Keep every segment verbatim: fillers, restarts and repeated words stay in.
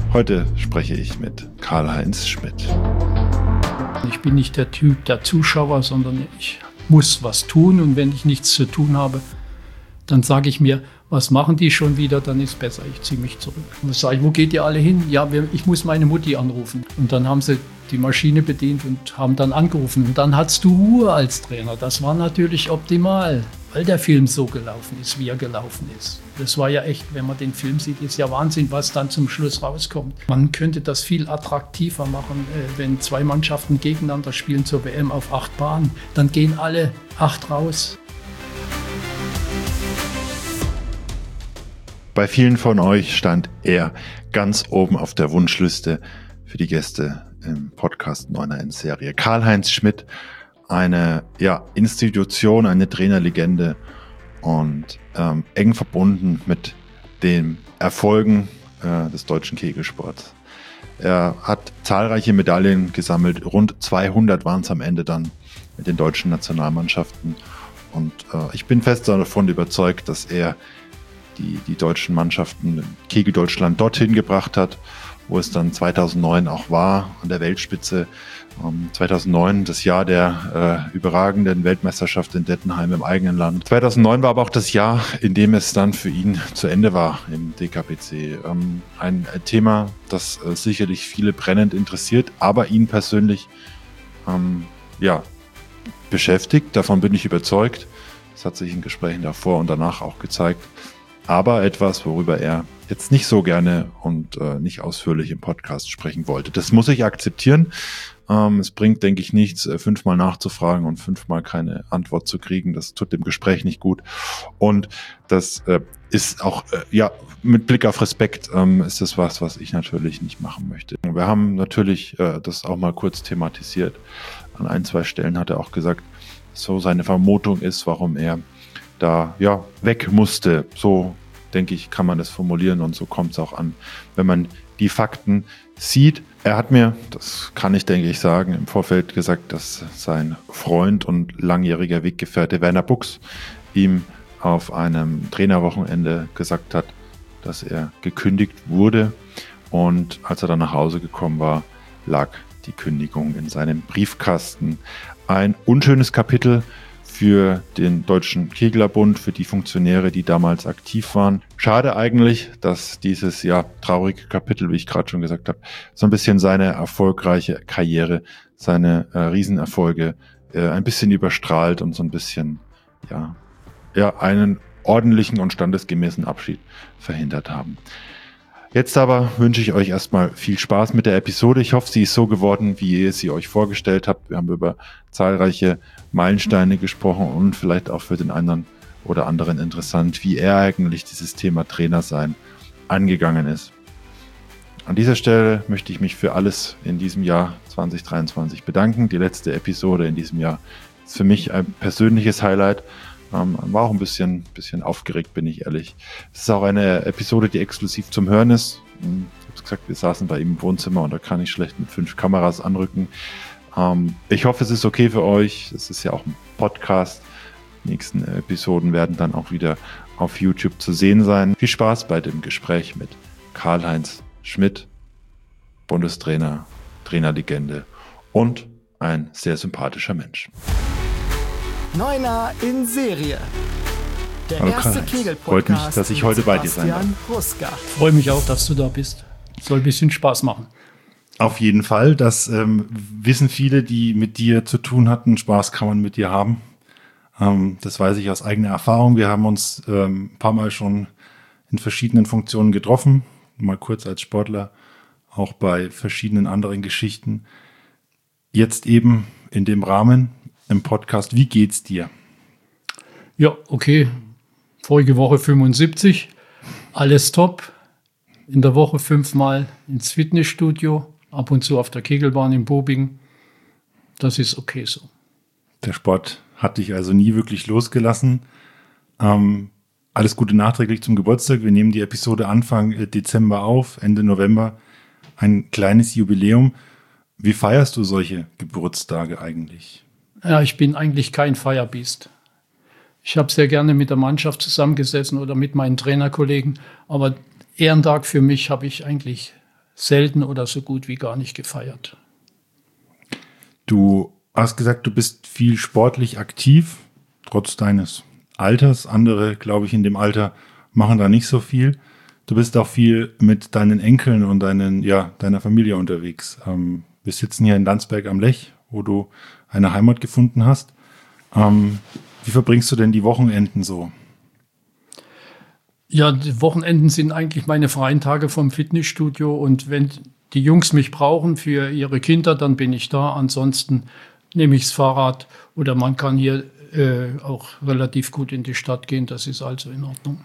Heute spreche ich mit Karl-Heinz Schmidt. Ich bin nicht der Typ der Zuschauer, sondern ich muss was tun. Und wenn ich nichts zu tun habe, dann sage ich mir, was machen die schon wieder? Dann ist besser, ich ziehe mich zurück. Und dann sage ich, wo geht ihr alle hin? Ja, wir, ich muss meine Mutti anrufen. Und dann haben sie die Maschine bedient und haben dann angerufen. Und dann hattest du Ruhe als Trainer. Das war natürlich optimal, weil der Film so gelaufen ist, wie er gelaufen ist. Das war ja echt, wenn man den Film sieht, ist ja Wahnsinn, was dann zum Schluss rauskommt. Man könnte das viel attraktiver machen, wenn zwei Mannschaften gegeneinander spielen zur W M auf acht Bahnen. Dann gehen alle acht raus. Bei vielen von euch stand er ganz oben auf der Wunschliste für die Gäste im Podcast neun eins Serie. Karl-Heinz Schmidt, eine ja, Institution, eine Trainerlegende und ähm, eng verbunden mit den Erfolgen äh, des deutschen Kegelsports. Er hat zahlreiche Medaillen gesammelt, rund zweihundert waren es am Ende dann mit den deutschen Nationalmannschaften. Und äh, ich bin fest davon überzeugt, dass er die, die deutschen Mannschaften Kegel Deutschland dorthin gebracht hat, wo es dann zweitausendneun auch war, an der Weltspitze. Ähm, zweitausendneun, das Jahr der äh, überragenden Weltmeisterschaft in Dettenheim im eigenen Land. zweitausendneun war aber auch das Jahr, in dem es dann für ihn zu Ende war im D K P C. Ähm, ein Thema, das äh, sicherlich viele brennend interessiert, aber ihn persönlich ähm, ja, beschäftigt. Davon bin ich überzeugt. Das hat sich in Gesprächen davor und danach auch gezeigt. Aber etwas, worüber er jetzt nicht so gerne und äh, nicht ausführlich im Podcast sprechen wollte. Das muss ich akzeptieren. Ähm, es bringt, denke ich, nichts, äh, fünfmal nachzufragen und fünfmal keine Antwort zu kriegen. Das tut dem Gespräch nicht gut. Und das äh, ist auch, äh, ja, mit Blick auf Respekt ähm, ist das was, was ich natürlich nicht machen möchte. Wir haben natürlich äh, das auch mal kurz thematisiert. An ein, zwei Stellen hat er auch gesagt, so seine Vermutung ist, warum er da ja weg musste. So, denke ich, kann man das formulieren und so kommt es auch an, wenn man die Fakten sieht. Er hat mir, das kann ich, denke ich, sagen, im Vorfeld gesagt, dass sein Freund und langjähriger Weggefährte Werner Buchs ihm auf einem Trainerwochenende gesagt hat, dass er gekündigt wurde. Und als er dann nach Hause gekommen war, lag die Kündigung in seinem Briefkasten. Ein unschönes Kapitel für den Deutschen Keglerbund, für die Funktionäre, die damals aktiv waren. Schade eigentlich, dass dieses ja traurige Kapitel, wie ich gerade schon gesagt habe, so ein bisschen seine erfolgreiche Karriere, seine äh, Riesenerfolge äh, ein bisschen überstrahlt und so ein bisschen ja ja einen ordentlichen und standesgemäßen Abschied verhindert haben. Jetzt aber wünsche ich euch erstmal viel Spaß mit der Episode. Ich hoffe, sie ist so geworden, wie ihr sie euch vorgestellt habt. Wir haben über zahlreiche Meilensteine gesprochen und vielleicht auch für den einen oder anderen interessant, wie er eigentlich dieses Thema Trainer sein angegangen ist. An dieser Stelle möchte ich mich für alles in diesem Jahr zwanzig dreiundzwanzig bedanken. Die letzte Episode in diesem Jahr ist für mich ein persönliches Highlight. Ähm, war auch ein bisschen, bisschen aufgeregt, bin ich ehrlich. Es ist auch eine Episode, die exklusiv zum Hören ist. Ich habe gesagt, wir saßen bei ihm im Wohnzimmer und da kann ich schlecht mit fünf Kameras anrücken. Ähm, ich hoffe, es ist okay für euch. Es ist ja auch ein Podcast. Die nächsten Episoden werden dann auch wieder auf YouTube zu sehen sein. Viel Spaß bei dem Gespräch mit Karl-Heinz Schmidt, Bundestrainer, Trainerlegende und ein sehr sympathischer Mensch. Neuner in Serie. Der Hallo erste Karl-Heinz. Kegel-Podcast. Freut mich, dass ich heute bei dir sein darf. Ruska. Ich freue mich auch, dass du da bist. Soll ein bisschen Spaß machen. Auf jeden Fall. Das ähm, wissen viele, die mit dir zu tun hatten. Spaß kann man mit dir haben. Ähm, das weiß ich aus eigener Erfahrung. Wir haben uns ähm, ein paar Mal schon in verschiedenen Funktionen getroffen. Mal kurz als Sportler, auch bei verschiedenen anderen Geschichten. Jetzt eben in dem Rahmen im Podcast. Wie geht's dir? Ja, okay. Vorige Woche fünfundsiebzig. Alles top. In der Woche fünfmal ins Fitnessstudio. Ab und zu auf der Kegelbahn in Bobingen. Das ist okay so. Der Sport hat dich also nie wirklich losgelassen. Ähm, alles Gute nachträglich zum Geburtstag. Wir nehmen die Episode Anfang Dezember auf, Ende November. Ein kleines Jubiläum. Wie feierst du solche Geburtstage eigentlich? Ja, ich bin eigentlich kein Feierbiest. Ich habe sehr gerne mit der Mannschaft zusammengesessen oder mit meinen Trainerkollegen, aber Ehrentag für mich habe ich eigentlich selten oder so gut wie gar nicht gefeiert. Du hast gesagt, du bist viel sportlich aktiv, trotz deines Alters. Andere, glaube ich, in dem Alter machen da nicht so viel. Du bist auch viel mit deinen Enkeln und deinen, ja, deiner Familie unterwegs. Ähm, wir sitzen hier in Landsberg am Lech, wo du eine Heimat gefunden hast. Ähm, wie verbringst du denn die Wochenenden so? Ja, die Wochenenden sind eigentlich meine freien Tage vom Fitnessstudio. Und wenn die Jungs mich brauchen für ihre Kinder, dann bin ich da. Ansonsten nehme ich das Fahrrad oder man kann hier äh, auch relativ gut in die Stadt gehen. Das ist also in Ordnung.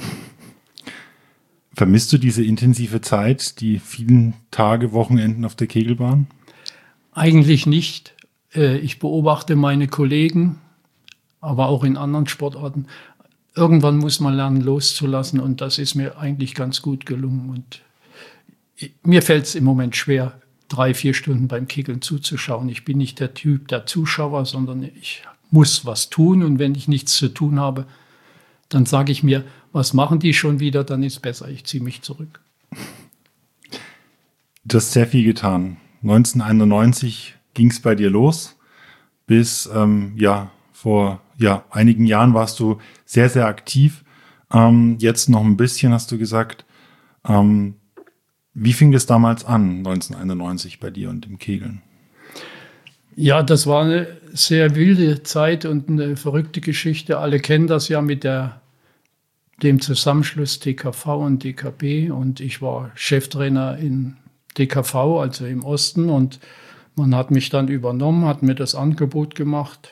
Vermisst du diese intensive Zeit, die vielen Tage, Wochenenden auf der Kegelbahn? Eigentlich nicht. Äh, ich beobachte meine Kollegen, aber auch in anderen Sportarten. Irgendwann muss man lernen, loszulassen und das ist mir eigentlich ganz gut gelungen. Und mir fällt es im Moment schwer, drei, vier Stunden beim Kegeln zuzuschauen. Ich bin nicht der Typ der Zuschauer, sondern ich muss was tun. Und wenn ich nichts zu tun habe, dann sage ich mir, was machen die schon wieder? Dann ist besser, ich ziehe mich zurück. Du hast sehr viel getan. neunzehnhunderteinundneunzig ging es bei dir los. Bis ähm, ja vor ja, einigen Jahren warst du sehr, sehr aktiv. Ähm, jetzt noch ein bisschen, hast du gesagt. Ähm, Wie fing das damals an, neunzehnhunderteinundneunzig bei dir und dem Kegeln? Ja, das war eine sehr wilde Zeit und eine verrückte Geschichte. Alle kennen das ja mit der, dem Zusammenschluss D K V und D K B. Und ich war Cheftrainer in D K V, also im Osten. Und man hat mich dann übernommen, hat mir das Angebot gemacht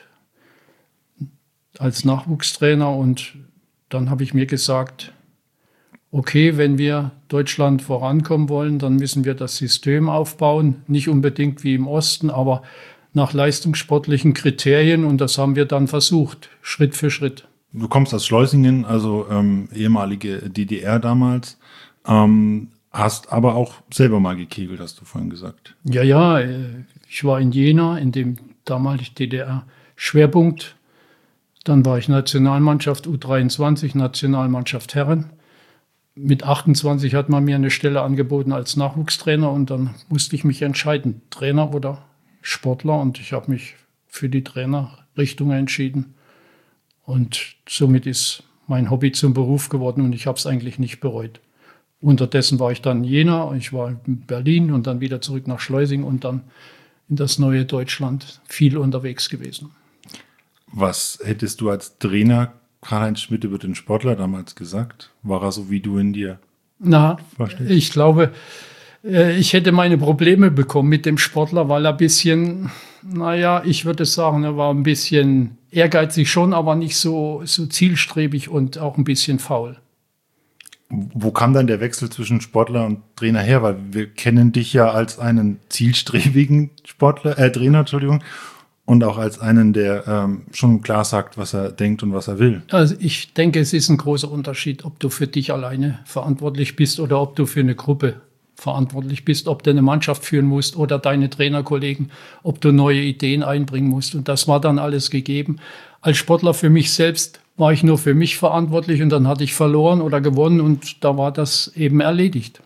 als Nachwuchstrainer. Und dann habe ich mir gesagt, okay, wenn wir Deutschland vorankommen wollen, dann müssen wir das System aufbauen. Nicht unbedingt wie im Osten, aber nach leistungssportlichen Kriterien. Und das haben wir dann versucht, Schritt für Schritt. Du kommst aus Schleusingen, also ähm, ehemalige D D R damals, ähm, hast aber auch selber mal gekegelt, hast du vorhin gesagt. Ja, ja, ich war in Jena, in dem damaligen D D R-Schwerpunkt. Dann war ich Nationalmannschaft U dreiundzwanzig, Nationalmannschaft Herren. Mit achtundzwanzig hat man mir eine Stelle angeboten als Nachwuchstrainer und dann musste ich mich entscheiden, Trainer oder Sportler. Und ich habe mich für die Trainerrichtung entschieden. Und somit ist mein Hobby zum Beruf geworden und ich habe es eigentlich nicht bereut. Unterdessen war ich dann in Jena, ich war in Berlin und dann wieder zurück nach Schleusingen und dann in das neue Deutschland viel unterwegs gewesen. Was hättest du als Trainer Karl-Heinz Schmidt über den Sportler damals gesagt? War er so, wie du in dir Na, vorstellst? Ich glaube, ich hätte meine Probleme bekommen mit dem Sportler, weil er ein bisschen, naja, ich würde sagen, er war ein bisschen ehrgeizig schon, aber nicht so, so zielstrebig und auch ein bisschen faul. Wo kam dann der Wechsel zwischen Sportler und Trainer her? Weil wir kennen dich ja als einen zielstrebigen Sportler, äh, Trainer, Entschuldigung, und auch als einen, der ähm, schon klar sagt, was er denkt und was er will. Also ich denke, es ist ein großer Unterschied, ob du für dich alleine verantwortlich bist oder ob du für eine Gruppe verantwortlich bist, ob du eine Mannschaft führen musst oder deine Trainerkollegen, ob du neue Ideen einbringen musst. Und das war dann alles gegeben. Als Sportler für mich selbst war ich nur für mich verantwortlich und dann hatte ich verloren oder gewonnen und da war das eben erledigt.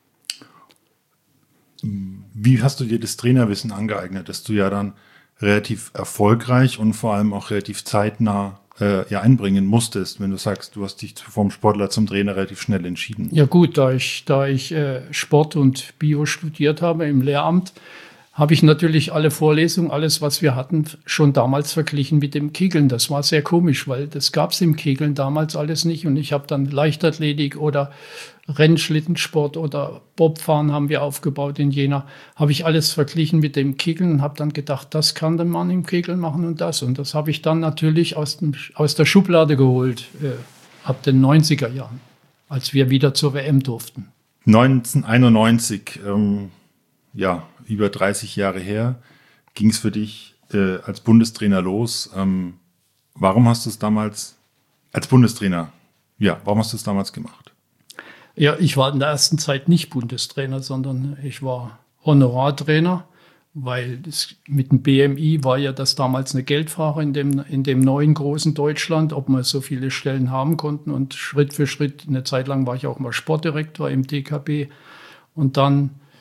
Wie hast du dir das Trainerwissen angeeignet, dass du ja dann relativ erfolgreich und vor allem auch relativ zeitnah äh, ja, einbringen musstest, wenn du sagst, du hast dich vom Sportler zum Trainer relativ schnell entschieden? Ja gut, da ich, da ich äh, Sport und Bio studiert habe im Lehramt, habe ich natürlich alle Vorlesungen, alles, was wir hatten, schon damals verglichen mit dem Kegeln. Das war sehr komisch, weil das gab es im Kegeln damals alles nicht. Und ich habe dann Leichtathletik oder Rennschlittensport oder Bobfahren haben wir aufgebaut in Jena. Habe ich alles verglichen mit dem Kegeln und habe dann gedacht, das kann der Mann im Kegeln machen und das. Und das habe ich dann natürlich aus, dem, aus der Schublade geholt, äh, ab den neunziger Jahren, als wir wieder zur W M durften. neunzehnhunderteinundneunzig, ähm, ja, über dreißig Jahre her, ging es für dich äh, als Bundestrainer los. Ähm, warum hast du es damals als Bundestrainer, ja, warum hast du es damals gemacht? Ja, ich war in der ersten Zeit nicht Bundestrainer, sondern ich war Honorartrainer, weil das, mit dem B M I war ja das damals eine Geldfrage in dem, in dem neuen großen Deutschland, ob wir so viele Stellen haben konnten. Und Schritt für Schritt, eine Zeit lang war ich auch mal Sportdirektor im D K B. Und dann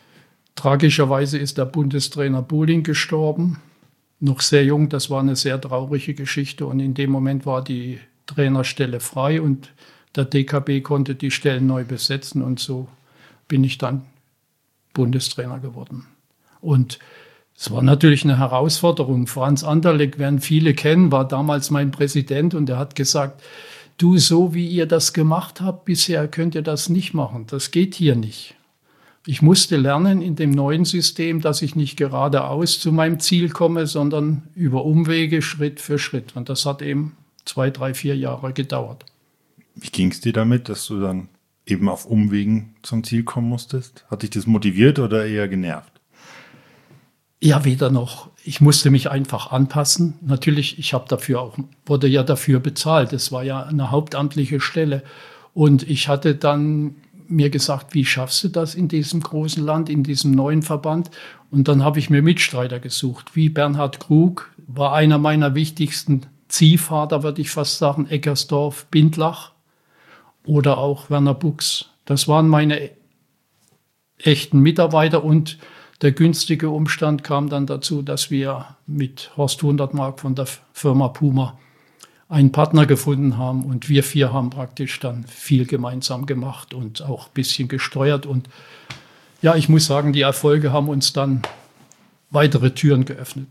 Tragischerweise ist der Bundestrainer Bohling gestorben. Noch sehr jung, das war eine sehr traurige Geschichte. Und in dem Moment war die Trainerstelle frei und der D K B konnte die Stellen neu besetzen. Und so bin ich dann Bundestrainer geworden. Und es war natürlich eine Herausforderung. Franz Anderleck, werden viele kennen, war damals mein Präsident und er hat gesagt, du, so wie ihr das gemacht habt bisher, könnt ihr das nicht machen. Das geht hier nicht. Ich musste lernen in dem neuen System, dass ich nicht geradeaus zu meinem Ziel komme, sondern über Umwege Schritt für Schritt. Und das hat eben zwei, drei, vier Jahre gedauert. Wie ging es dir damit, dass du dann eben auf Umwegen zum Ziel kommen musstest? Hat dich das motiviert oder eher genervt? Ja, weder noch. Ich musste mich einfach anpassen. Natürlich, ich habe dafür auch, wurde ja dafür bezahlt. Es war ja eine hauptamtliche Stelle. Und ich hatte dann mir gesagt, wie schaffst du das in diesem großen Land, in diesem neuen Verband? Und dann habe ich mir Mitstreiter gesucht. Wie Bernhard Krug war einer meiner wichtigsten Ziehvater, würde ich fast sagen, Eckersdorf, Bindlach oder auch Werner Buchs. Das waren meine echten Mitarbeiter und der günstige Umstand kam dann dazu, dass wir mit Horst Hundertmark von der Firma Puma einen Partner gefunden haben und wir vier haben praktisch dann viel gemeinsam gemacht und auch ein bisschen gesteuert. Und ja, ich muss sagen, die Erfolge haben uns dann weitere Türen geöffnet.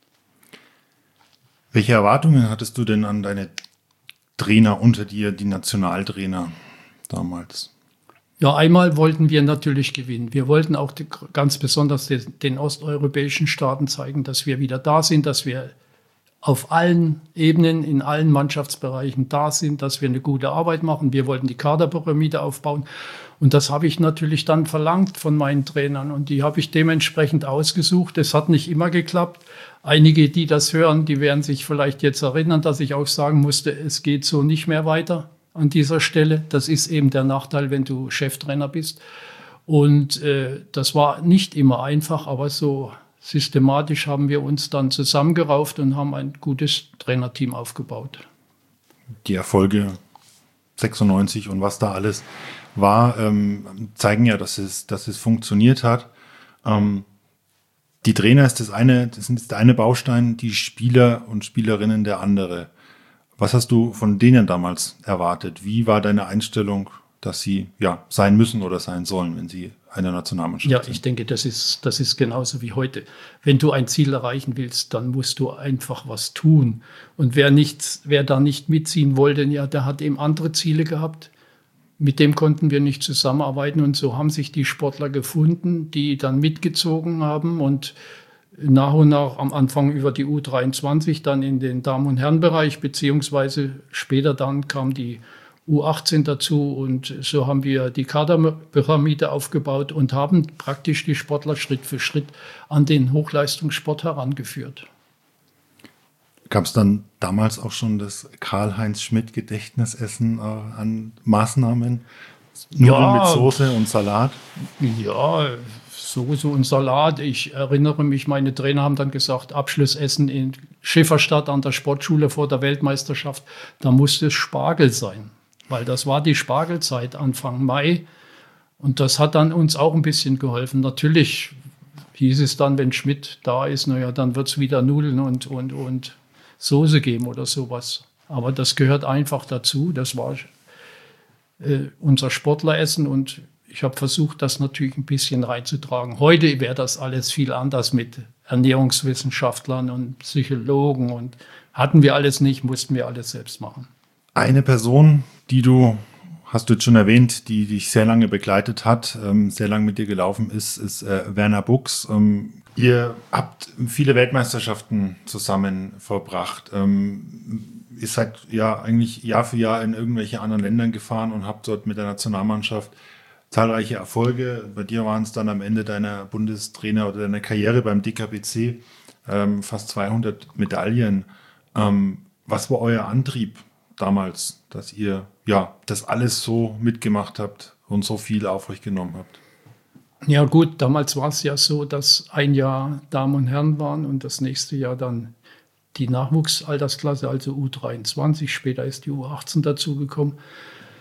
Welche Erwartungen hattest du denn an deine Trainer unter dir, die Nationaltrainer damals? Ja, einmal wollten wir natürlich gewinnen. Wir wollten auch die, ganz besonders den, den osteuropäischen Staaten zeigen, dass wir wieder da sind, dass wir auf allen Ebenen, in allen Mannschaftsbereichen da sind, dass wir eine gute Arbeit machen. Wir wollten die Kaderpyramide aufbauen. Und das habe ich natürlich dann verlangt von meinen Trainern. Und die habe ich dementsprechend ausgesucht. Es hat nicht immer geklappt. Einige, die das hören, die werden sich vielleicht jetzt erinnern, dass ich auch sagen musste, es geht so nicht mehr weiter an dieser Stelle. Das ist eben der Nachteil, wenn du Cheftrainer bist. Und äh, das war nicht immer einfach, aber so systematisch haben wir uns dann zusammengerauft und haben ein gutes Trainerteam aufgebaut. Die Erfolge sechsundneunzig und was da alles war, ähm, zeigen ja, dass es, dass es funktioniert hat. Ähm, die Trainer ist das eine, das ist der eine Baustein, die Spieler und Spielerinnen der andere. Was hast du von denen damals erwartet? Wie war deine Einstellung, dass sie ja sein müssen oder sein sollen, wenn sie eine Nationalmannschaft ja, sind? Ja, ich denke, das ist, das ist genauso wie heute. Wenn du ein Ziel erreichen willst, dann musst du einfach was tun. Und wer nichts, wer da nicht mitziehen wollte, ja, der hat eben andere Ziele gehabt. Mit dem konnten wir nicht zusammenarbeiten. Und so haben sich die Sportler gefunden, die dann mitgezogen haben und nach und nach am Anfang über die U dreiundzwanzig, dann in den Damen- und Herrenbereich, beziehungsweise später dann kam die U achtzehn dazu und so haben wir die Kaderpyramide aufgebaut und haben praktisch die Sportler Schritt für Schritt an den Hochleistungssport herangeführt. Gab es dann damals auch schon das Karl-Heinz Schmidt-Gedächtnisessen äh, an Maßnahmen? Nudeln Ja, mit Soße und Salat? Ja, Soße und Salat. Ich erinnere mich, meine Trainer haben dann gesagt, Abschlussessen in Schifferstadt an der Sportschule vor der Weltmeisterschaft, da musste es Spargel sein. Weil das war die Spargelzeit Anfang Mai und das hat dann uns auch ein bisschen geholfen. Natürlich hieß es dann, wenn Schmidt da ist, naja, dann wird es wieder Nudeln und, und, und Soße geben oder sowas. Aber das gehört einfach dazu. Das war äh, unser Sportleressen und ich habe versucht, das natürlich ein bisschen reinzutragen. Heute wäre das alles viel anders mit Ernährungswissenschaftlern und Psychologen und hatten wir alles nicht, mussten wir alles selbst machen. Eine Person, die du, hast du jetzt schon erwähnt, die dich sehr lange begleitet hat, ähm, sehr lange mit dir gelaufen ist, ist äh, Werner Buchs. Ähm, ihr habt viele Weltmeisterschaften zusammen verbracht. Ähm, ihr seid ja eigentlich Jahr für Jahr in irgendwelche anderen Ländern gefahren und habt dort mit der Nationalmannschaft zahlreiche Erfolge. Bei dir waren es dann am Ende deiner Bundestrainer oder deiner Karriere beim D K B C ähm, fast zweihundert Medaillen. Ähm, was war euer Antrieb damals, dass ihr ja das alles so mitgemacht habt und so viel auf euch genommen habt? Ja gut, damals war es ja so, dass ein Jahr Damen und Herren waren und das nächste Jahr dann die Nachwuchsaltersklasse, also U dreiundzwanzig, später ist die U achtzehn dazugekommen.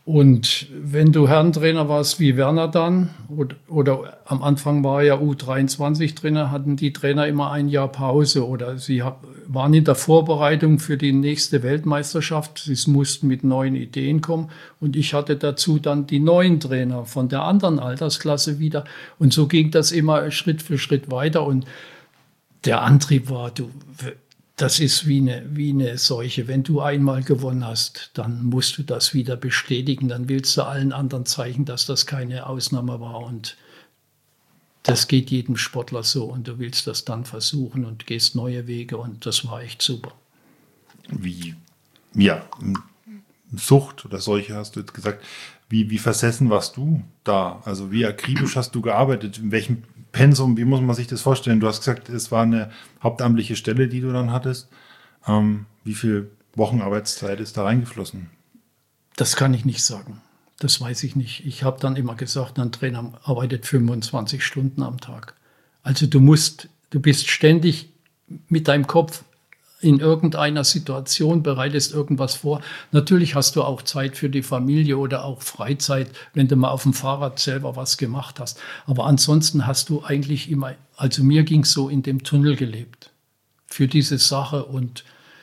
Und wenn du Herrentrainer warst wie Werner dann, oder, oder am Anfang war ja U dreiundzwanzig-Trainer, hatten die Trainer immer ein Jahr Pause oder sie waren in der Vorbereitung für die nächste Weltmeisterschaft. Sie mussten mit neuen Ideen kommen und ich hatte dazu dann die neuen Trainer von der anderen Altersklasse wieder. Und so ging das immer Schritt für Schritt weiter und der Antrieb war, du... Das ist wie eine, wie eine Seuche. Wenn du einmal gewonnen hast, dann musst du das wieder bestätigen. Dann willst du allen anderen zeigen, dass das keine Ausnahme war. Und das geht jedem Sportler so. Und du willst das dann versuchen und gehst neue Wege. Und das war echt super. Wie, ja, Sucht oder Seuche hast du jetzt gesagt. Wie, wie versessen warst du da? Also wie akribisch hast du gearbeitet? In welchem Pensum, wie muss man sich das vorstellen? Du hast gesagt, es war eine hauptamtliche Stelle, die du dann hattest. Ähm, wie viel Wochenarbeitszeit ist da reingeflossen? Das kann ich nicht sagen. Das weiß ich nicht. Ich habe dann immer gesagt, ein Trainer arbeitet fünfundzwanzig Stunden am Tag. Also du musst, du bist ständig mit deinem Kopf in irgendeiner Situation, bereitest irgendwas vor. Natürlich hast du auch Zeit für die Familie oder auch Freizeit, wenn du mal auf dem Fahrrad selber was gemacht hast. Aber ansonsten hast du eigentlich immer, also mir ging es so, in dem Tunnel gelebt für diese Sache. Und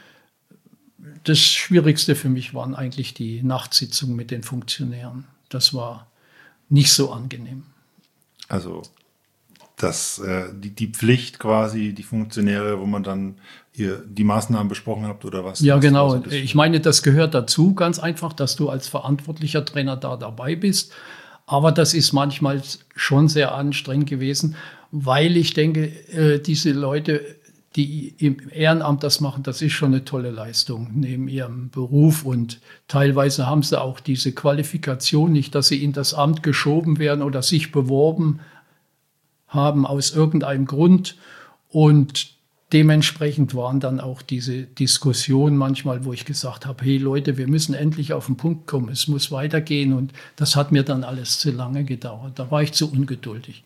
das Schwierigste für mich waren eigentlich die Nachtsitzungen mit den Funktionären. Das war nicht so angenehm. Also das, äh, die, die Pflicht quasi, die Funktionäre, wo man dann ihr die Maßnahmen besprochen habt oder was? Ja, was genau. Also ich meine, das gehört dazu, ganz einfach, dass du als verantwortlicher Trainer da dabei bist. Aber das ist manchmal schon sehr anstrengend gewesen, weil ich denke, äh, diese Leute, die im Ehrenamt das machen, das ist schon eine tolle Leistung neben ihrem Beruf. Und teilweise haben sie auch diese Qualifikation nicht, dass sie in das Amt geschoben werden oder sich beworben haben aus irgendeinem Grund. Und dementsprechend waren dann auch diese Diskussionen manchmal, wo ich gesagt habe, hey Leute, wir müssen endlich auf den Punkt kommen, es muss weitergehen. Und das hat mir dann alles zu lange gedauert. Da war ich zu ungeduldig.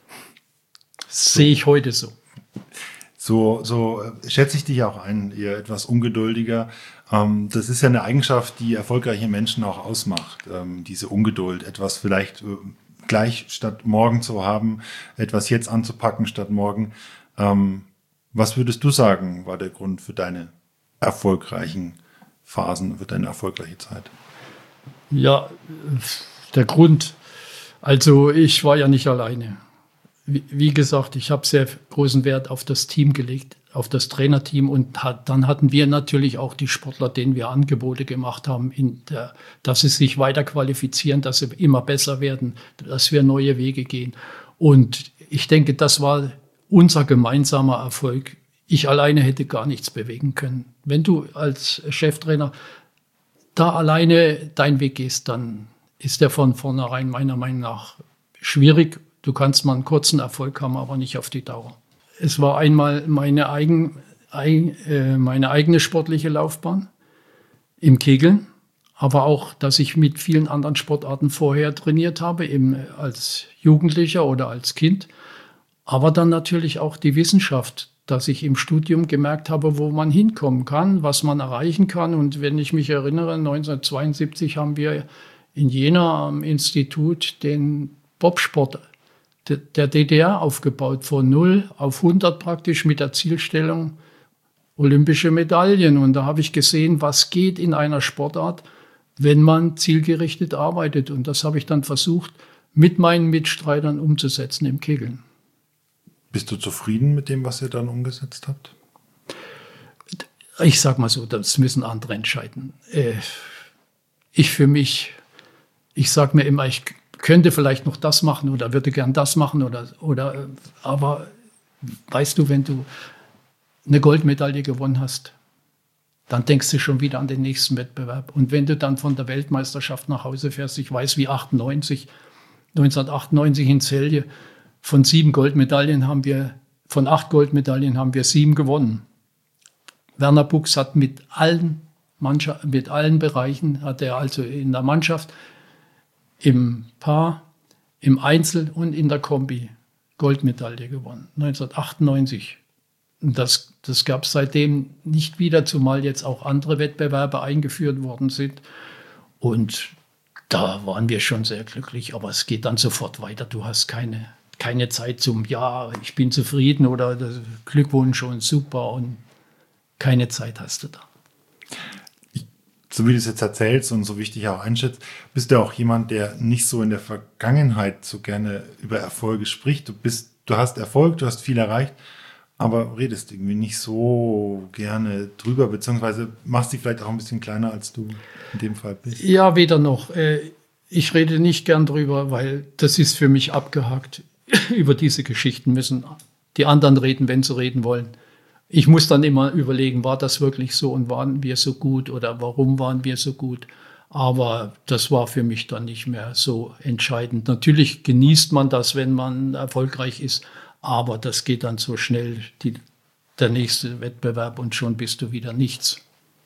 Das so. Sehe ich heute so. So, so schätze ich dich auch ein, eher etwas ungeduldiger. Ähm, das ist ja eine Eigenschaft, die erfolgreiche Menschen auch ausmacht, ähm, diese Ungeduld, etwas vielleicht äh, gleich statt morgen zu haben, etwas jetzt anzupacken statt morgen. Ähm, was würdest du sagen, war der Grund für deine erfolgreichen Phasen, für deine erfolgreiche Zeit? Ja, der Grund, also ich war ja nicht alleine. Wie, wie gesagt, ich habe sehr großen Wert auf das Team gelegt, auf das Trainerteam und hat, dann hatten wir natürlich auch die Sportler, denen wir Angebote gemacht haben, in der, dass sie sich weiter qualifizieren, dass sie immer besser werden, dass wir neue Wege gehen. Und ich denke, das war unser gemeinsamer Erfolg. Ich alleine hätte gar nichts bewegen können. Wenn du als Cheftrainer da alleine deinen Weg gehst, dann ist der von vornherein meiner Meinung nach schwierig. Du kannst mal einen kurzen Erfolg haben, aber nicht auf die Dauer. Es war einmal meine, eigen, ein, äh, meine eigene sportliche Laufbahn im Kegeln, aber auch, dass ich mit vielen anderen Sportarten vorher trainiert habe, eben als Jugendlicher oder als Kind. Aber dann natürlich auch die Wissenschaft, dass ich im Studium gemerkt habe, wo man hinkommen kann, was man erreichen kann. Und wenn ich mich erinnere, neunzehnhundertzweiundsiebzig haben wir in Jena am Institut den Bobsport der D D R aufgebaut, von null auf hundert praktisch mit der Zielstellung olympische Medaillen. Und da habe ich gesehen, was geht in einer Sportart, wenn man zielgerichtet arbeitet. Und das habe ich dann versucht, mit meinen Mitstreitern umzusetzen im Kegeln. Bist du zufrieden mit dem, was ihr dann umgesetzt habt? Ich sag mal so, das müssen andere entscheiden. Ich für mich, ich sage mir immer, ich könnte vielleicht noch das machen oder würde gern das machen oder, oder, aber weißt du, wenn du eine Goldmedaille gewonnen hast, dann denkst du schon wieder an den nächsten Wettbewerb. Und wenn du dann von der Weltmeisterschaft nach Hause fährst, ich weiß wie achtundneunzig, neunzehnhundertachtundneunzig in Celje, von sieben Goldmedaillen haben wir, von acht Goldmedaillen haben wir sieben gewonnen. Werner Buchs hat mit allen Mannschaft, mit allen Bereichen, hat er also in der Mannschaft, im Paar, im Einzel und in der Kombi Goldmedaille gewonnen, neunzehnhundertachtundneunzig. Und das, das gab es seitdem nicht wieder, zumal jetzt auch andere Wettbewerbe eingeführt worden sind. Und Da waren wir schon sehr glücklich, aber es geht dann sofort weiter. Du hast keine, keine Zeit zum Ja, ich bin zufrieden oder Glückwunsch und super und keine Zeit hast du da. So wie du es jetzt erzählst und so wichtig auch einschätzt, bist du auch jemand, der nicht so in der Vergangenheit so gerne über Erfolge spricht. Du bist, du hast Erfolg, du hast viel erreicht, aber redest irgendwie nicht so gerne drüber, beziehungsweise machst dich vielleicht auch ein bisschen kleiner, als du in dem Fall bist. Ja, weder noch. Ich rede nicht gern drüber, weil das ist für mich abgehakt. Über diese Geschichten müssen die anderen reden, wenn sie reden wollen. Ich muss dann immer überlegen, war das wirklich so und waren wir so gut oder warum waren wir so gut? Aber das war für mich dann nicht mehr so entscheidend. Natürlich genießt man das, wenn man erfolgreich ist, aber das geht dann so schnell, die, der nächste Wettbewerb und schon bist du wieder nichts.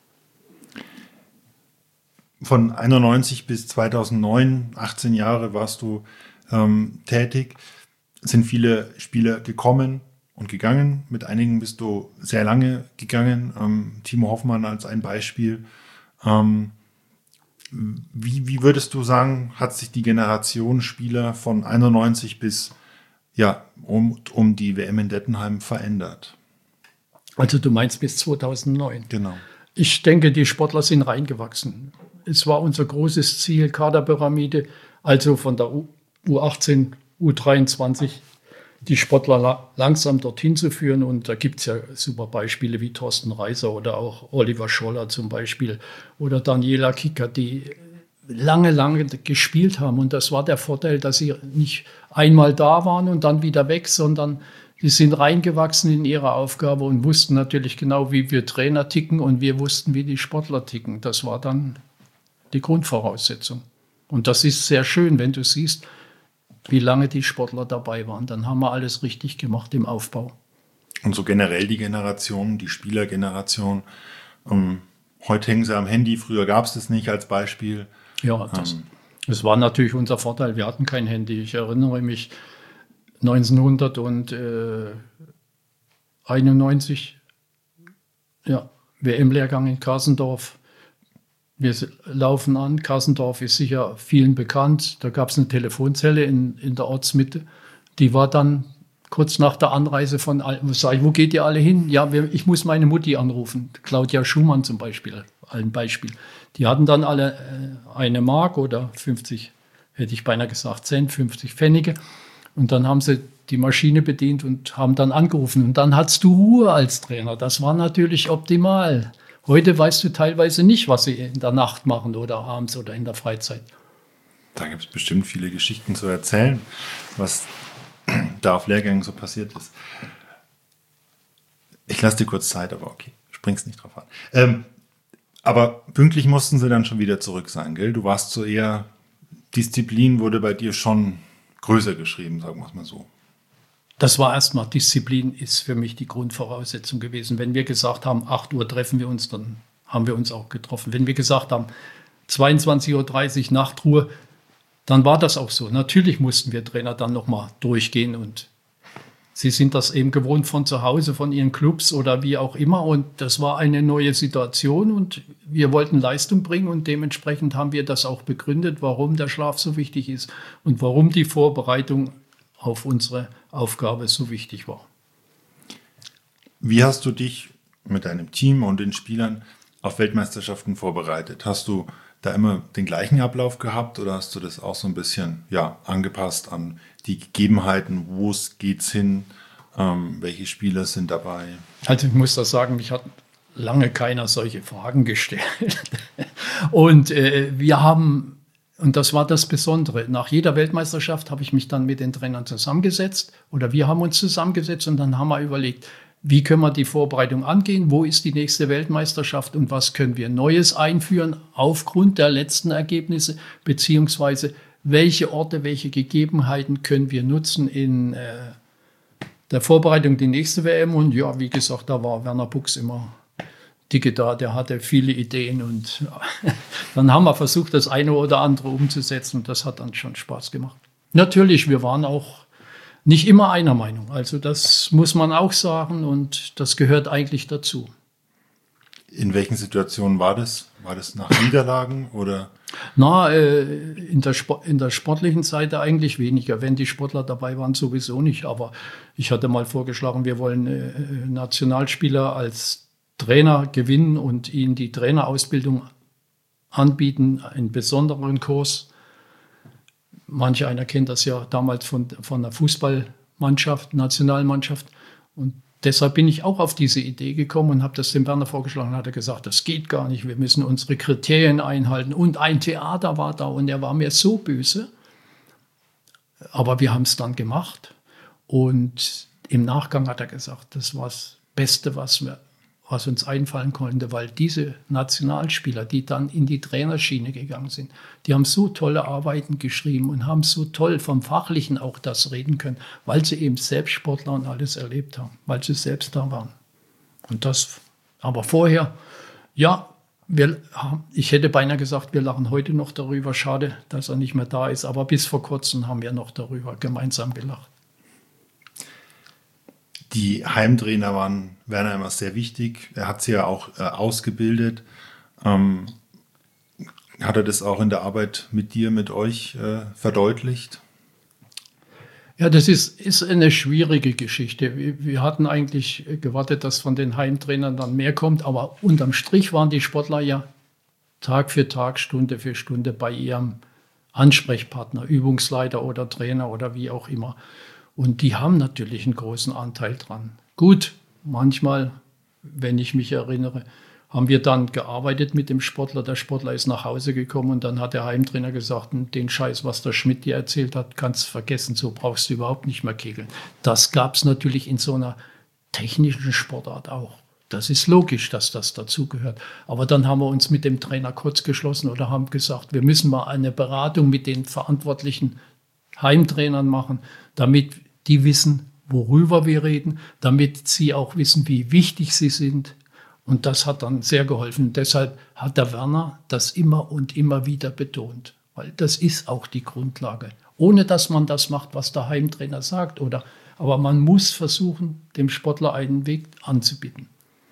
Von einundneunzig bis zweitausendneun, achtzehn Jahre warst du ähm, tätig, sind viele Spieler gekommen und gegangen. Mit einigen bist du sehr lange gegangen. Ähm, Timo Hoffmann als ein Beispiel. Ähm, wie, wie würdest du sagen, hat sich die Generation Spieler von einundneunzig bis ja, um, um die W M in Dettenheim verändert? Also du meinst bis zweitausendneun? Genau. Ich denke, die Sportler sind reingewachsen. Es war unser großes Ziel, Kaderpyramide, also von der U achtzehn, U dreiundzwanzig, die Sportler la- langsam dorthin zu führen. Und da gibt es ja super Beispiele wie Thorsten Reiser oder auch Oliver Scholler zum Beispiel oder Daniela Kicker, die lange, lange gespielt haben. Und das war der Vorteil, dass sie nicht einmal da waren und dann wieder weg, sondern die sind reingewachsen in ihre Aufgabe und wussten natürlich genau, wie wir Trainer ticken und wir wussten, wie die Sportler ticken. Das war dann die Grundvoraussetzung. Und das ist sehr schön, wenn du siehst, wie lange die Sportler dabei waren. Dann haben wir alles richtig gemacht im Aufbau. Und so generell die Generation, die Spielergeneration. Ähm, heute hängen sie am Handy, früher gab es das nicht als Beispiel. Ja, das, ähm. das war natürlich unser Vorteil. Wir hatten kein Handy. Ich erinnere mich, neunzehnhunderteinundneunzig, ja, W M-Lehrgang in Karsendorf. Wir laufen an, Karsendorf ist sicher vielen bekannt. Da gab es eine Telefonzelle in, in der Ortsmitte. Die war dann kurz nach der Anreise von, sag ich, wo geht ihr alle hin? Ja, wir, ich muss meine Mutti anrufen. Claudia Schumann zum Beispiel, ein Beispiel. Die hatten dann alle äh, eine Mark oder fünfzig, hätte ich beinahe gesagt, Cent, fünfzig Pfennige. Und dann haben sie die Maschine bedient und haben dann angerufen. Und dann hattest du Ruhe als Trainer. Das war natürlich optimal. Heute weißt du teilweise nicht, was sie in der Nacht machen oder abends oder in der Freizeit. Da gibt es bestimmt viele Geschichten zu erzählen, was da auf Lehrgängen so passiert ist. Ich lasse dir kurz Zeit, aber okay, springst nicht drauf an. Ähm, aber pünktlich mussten sie dann schon wieder zurück sein, gell? Du warst so eher, Disziplin wurde bei dir schon größer geschrieben, sagen wir es mal so. Das war erstmal, Disziplin ist für mich die Grundvoraussetzung gewesen. Wenn wir gesagt haben, acht Uhr treffen wir uns, dann haben wir uns auch getroffen. Wenn wir gesagt haben, zweiundzwanzig Uhr dreißig Nachtruhe, dann war das auch so. Natürlich mussten wir Trainer dann nochmal durchgehen und sie sind das eben gewohnt von zu Hause, von ihren Clubs oder wie auch immer. Und das war eine neue Situation und wir wollten Leistung bringen und dementsprechend haben wir das auch begründet, warum der Schlaf so wichtig ist und warum die Vorbereitung auf unsere Aufgabe so wichtig war. Wie hast du dich mit deinem Team und den Spielern auf Weltmeisterschaften vorbereitet? Hast du da immer den gleichen Ablauf gehabt oder hast du das auch so ein bisschen ja, angepasst an die Gegebenheiten? Wo es geht's hin? Ähm, welche Spieler sind dabei? Also ich muss das sagen, mich hat lange keiner solche Fragen gestellt. Und äh, wir haben, und das war das Besondere, nach jeder Weltmeisterschaft habe ich mich dann mit den Trainern zusammengesetzt oder wir haben uns zusammengesetzt und dann haben wir überlegt, wie können wir die Vorbereitung angehen? Wo ist die nächste Weltmeisterschaft und was können wir Neues einführen aufgrund der letzten Ergebnisse? Beziehungsweise welche Orte, welche Gegebenheiten können wir nutzen in äh, der Vorbereitung die nächste W M? Und ja, wie gesagt, da war Werner Buchs immer dicke da, der hatte viele Ideen und ja, dann haben wir versucht, das eine oder andere umzusetzen und das hat dann schon Spaß gemacht. Natürlich, wir waren auch nicht immer einer Meinung. Also das muss man auch sagen und das gehört eigentlich dazu. In welchen Situationen war das? War das nach Niederlagen oder? Na, äh, in, der Sport, in der sportlichen Seite eigentlich weniger. Wenn die Sportler dabei waren, sowieso nicht. Aber ich hatte mal vorgeschlagen, wir wollen äh, Nationalspieler als Trainer gewinnen und ihnen die Trainerausbildung anbieten, einen besonderen Kurs. Manche einer kennt das ja damals von, von der Fußballmannschaft, Nationalmannschaft. Und deshalb bin ich auch auf diese Idee gekommen und habe das dem Werner vorgeschlagen. Hat er gesagt, das geht gar nicht, wir müssen unsere Kriterien einhalten. Und ein Theater war da und er war mir so böse. Aber wir haben es dann gemacht. Und im Nachgang hat er gesagt, das war das Beste, was, wir, was uns einfallen konnte, weil diese Nationalspieler, die dann in die Trainerschiene gegangen sind, die haben so tolle Arbeiten geschrieben und haben so toll vom Fachlichen auch das reden können, weil sie eben selbst Sportler und alles erlebt haben, weil sie selbst da waren. Und das, aber vorher, ja, wir, ich hätte beinahe gesagt, wir lachen heute noch darüber, schade, dass er nicht mehr da ist, aber bis vor kurzem haben wir noch darüber gemeinsam gelacht. Die Heimtrainer waren Werner immer sehr wichtig. Er hat sie ja auch äh, ausgebildet. Ähm, hat er das auch in der Arbeit mit dir, mit euch äh, verdeutlicht? Ja, das ist, ist eine schwierige Geschichte. Wir, wir hatten eigentlich gewartet, dass von den Heimtrainern dann mehr kommt, aber unterm Strich waren die Sportler ja Tag für Tag, Stunde für Stunde bei ihrem Ansprechpartner, Übungsleiter oder Trainer oder wie auch immer. Und die haben natürlich einen großen Anteil dran. Gut, manchmal, wenn ich mich erinnere, haben wir dann gearbeitet mit dem Sportler. Der Sportler ist nach Hause gekommen und dann hat der Heimtrainer gesagt, den Scheiß, was der Schmidt dir erzählt hat, kannst du vergessen, so brauchst du überhaupt nicht mehr kegeln. Das gab es natürlich in so einer technischen Sportart auch. Das ist logisch, dass das dazugehört. Aber dann haben wir uns mit dem Trainer kurz geschlossen oder haben gesagt, wir müssen mal eine Beratung mit den verantwortlichen Heimtrainern machen, damit die wissen, worüber wir reden, damit sie auch wissen, wie wichtig sie sind. Und das hat dann sehr geholfen. Deshalb hat der Werner das immer und immer wieder betont, weil das ist auch die Grundlage. Ohne dass man das macht, was der Heimtrainer sagt, oder, aber man muss versuchen, dem Sportler einen Weg anzubieten.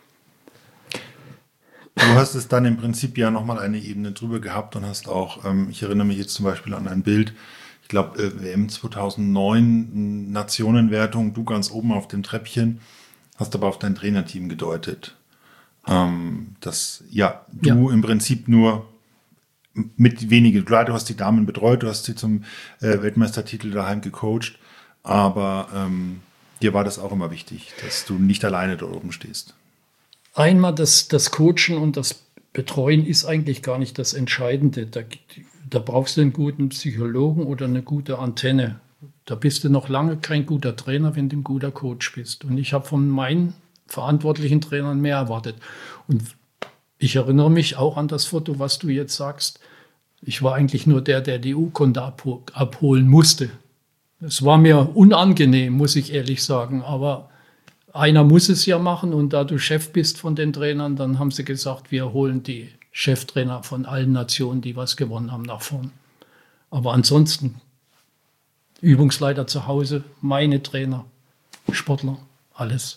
Du hast es dann im Prinzip ja nochmal eine Ebene drüber gehabt und hast auch, ähm, ich erinnere mich jetzt zum Beispiel an ein Bild, ich glaube, äh, W M zweitausendneun, Nationenwertung, du ganz oben auf dem Treppchen, hast aber auf dein Trainerteam gedeutet. Ähm, dass, ja, du ja. im Prinzip nur mit wenigen, klar, du hast die Damen betreut, du hast sie zum äh, Weltmeistertitel daheim gecoacht, aber ähm, dir war das auch immer wichtig, dass du nicht alleine da oben stehst. Einmal das, das Coachen und das Betreuen ist eigentlich gar nicht das Entscheidende. Da, da brauchst du einen guten Psychologen oder eine gute Antenne. Da bist du noch lange kein guter Trainer, wenn du ein guter Coach bist. Und ich habe von meinen verantwortlichen Trainern mehr erwartet. Und ich erinnere mich auch an das Foto, was du jetzt sagst. Ich war eigentlich nur der, der die Urkunde abhol- abholen musste. Es war mir unangenehm, muss ich ehrlich sagen. Aber einer muss es ja machen. Und da du Chef bist von den Trainern, dann haben sie gesagt, wir holen die Cheftrainer von allen Nationen, die was gewonnen haben, nach vorn. Aber ansonsten Übungsleiter zu Hause, meine Trainer, Sportler, alles.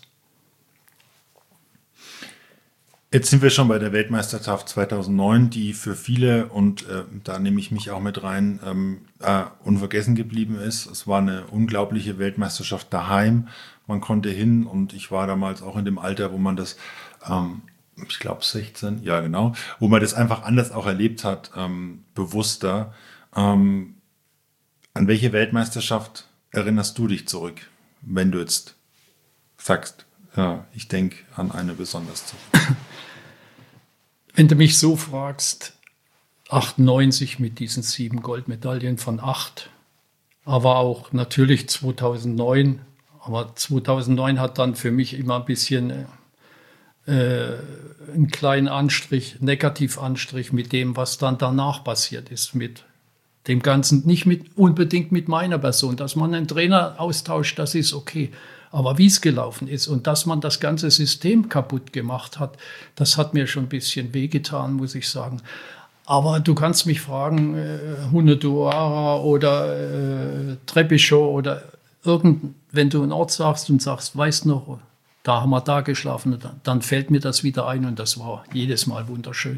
Jetzt sind wir schon bei der Weltmeisterschaft zweitausendneun, die für viele, und äh, da nehme ich mich auch mit rein, ähm, äh, unvergessen geblieben ist. Es war eine unglaubliche Weltmeisterschaft daheim. Man konnte hin und ich war damals auch in dem Alter, wo man das, ähm, ich glaube sechzehn, ja genau, wo man das einfach anders auch erlebt hat, ähm, bewusster. Ähm, an welche Weltmeisterschaft erinnerst du dich zurück, wenn du jetzt sagst, ja, ich denke an eine besonders zurück? Wenn du mich so fragst, achtundneunzig mit diesen sieben Goldmedaillen von acht, aber auch natürlich zweitausendneun. Aber zweitausendneun hat dann für mich immer ein bisschen äh, einen kleinen Anstrich, Negativanstrich mit dem, was dann danach passiert ist, mit dem Ganzen, nicht mit, unbedingt mit meiner Person. Dass man einen Trainer austauscht, das ist okay. Aber wie es gelaufen ist und dass man das ganze System kaputt gemacht hat, das hat mir schon ein bisschen wehgetan, muss ich sagen. Aber du kannst mich fragen, äh, Hunedoara oder äh, Trebichow oder irgend, wenn du einen Ort sagst und sagst, weißt noch, da haben wir da geschlafen, dann, dann fällt mir das wieder ein und das war jedes Mal wunderschön.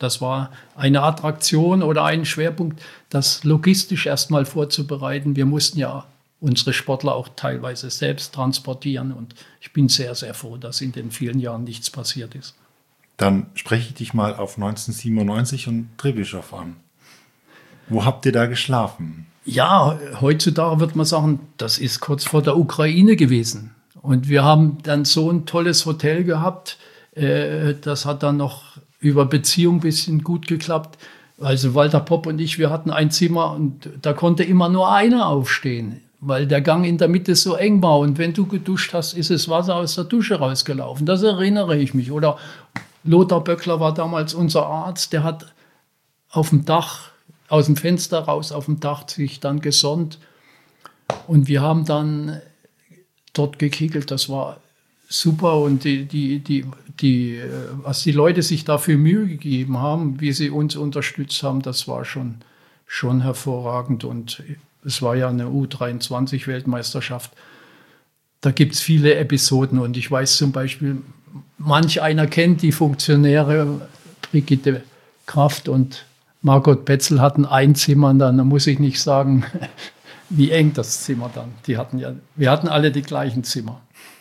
Das war eine Attraktion oder ein Schwerpunkt, das logistisch erstmal vorzubereiten. Wir mussten ja unsere Sportler auch teilweise selbst transportieren. Und ich bin sehr, sehr froh, dass in den vielen Jahren nichts passiert ist. Dann spreche ich dich mal auf neunzehnhundertsiebenundneunzig und Trебischow an. Wo habt ihr da geschlafen? Ja, heutzutage wird man sagen, das ist kurz vor der Ukraine gewesen. Und wir haben dann so ein tolles Hotel gehabt. Äh, das hat dann noch über Beziehung ein bisschen gut geklappt. Also Walter Popp und ich, wir hatten ein Zimmer und da konnte immer nur einer aufstehen, weil der Gang in der Mitte so eng war. Und wenn du geduscht hast, ist das Wasser aus der Dusche rausgelaufen. Das erinnere ich mich. Oder Lothar Böckler war damals unser Arzt, der hat auf dem Dach, aus dem Fenster raus auf dem Dach sich dann gesonnt. Und wir haben dann dort gekegelt, das war super. Und die, die, die, die, was die Leute sich dafür Mühe gegeben haben, wie sie uns unterstützt haben, das war schon, schon hervorragend. Und es war ja eine U dreiundzwanzig-Weltmeisterschaft. Da gibt es viele Episoden. Und ich weiß zum Beispiel, manch einer kennt die Funktionäre, Brigitte Kraft und Margot Betzel hatten ein Zimmer. Und dann muss ich nicht sagen, wie eng das Zimmer dann. Die hatten ja, wir hatten alle die gleichen Zimmer.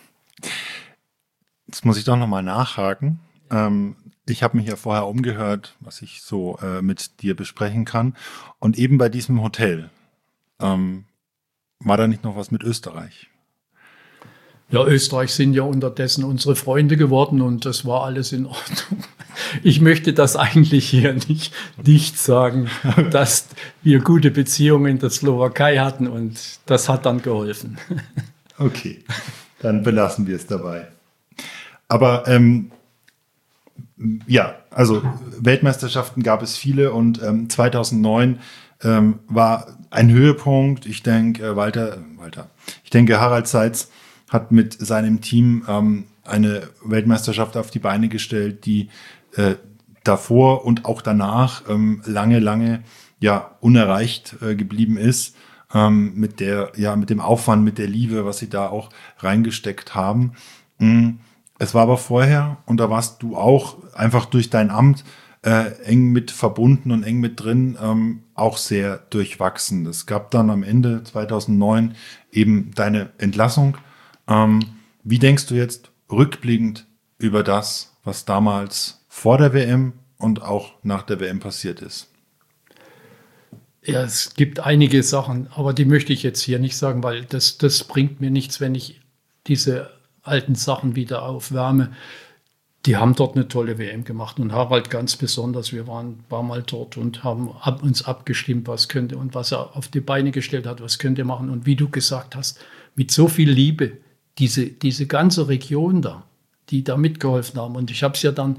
Jetzt muss ich doch nochmal nachhaken. Ähm, ich habe mich ja vorher umgehört, was ich so äh, mit dir besprechen kann. Und eben bei diesem Hotel, ähm, war da nicht noch was mit Österreich? Ja, Österreich sind ja unterdessen unsere Freunde geworden und das war alles in Ordnung. Ich möchte das eigentlich hier nicht, nicht sagen, dass wir gute Beziehungen in der Slowakei hatten und das hat dann geholfen. Okay, dann belassen wir es dabei. Aber ähm, ja, also Weltmeisterschaften gab es viele und ähm, zweitausendneun ähm, war ein Höhepunkt. Ich denke, äh, Walter, Walter, ich denke, Harald Seitz hat mit seinem Team ähm, eine Weltmeisterschaft auf die Beine gestellt, die äh, davor und auch danach ähm, lange, lange ja unerreicht äh, geblieben ist, ähm, mit der ja mit dem Aufwand, mit der Liebe, was sie da auch reingesteckt haben. Mhm. Es war aber vorher, und da warst du auch einfach durch dein Amt äh, eng mit verbunden und eng mit drin, ähm, auch sehr durchwachsen. Es gab dann am Ende zweitausendneun eben deine Entlassung. Ähm, wie denkst du jetzt rückblickend über das, was damals vor der W M und auch nach der W M passiert ist? Ja, es gibt einige Sachen, aber die möchte ich jetzt hier nicht sagen, weil das, das bringt mir nichts, wenn ich diese alten Sachen wieder aufwärme. Die haben dort eine tolle W M gemacht und Harald ganz besonders. Wir waren ein paar Mal dort und haben ab, uns abgestimmt, was könnte und was er auf die Beine gestellt hat, was könnte er machen. Und wie du gesagt hast, mit so viel Liebe, diese, diese ganze Region da, die da mitgeholfen haben. Und ich habe es ja dann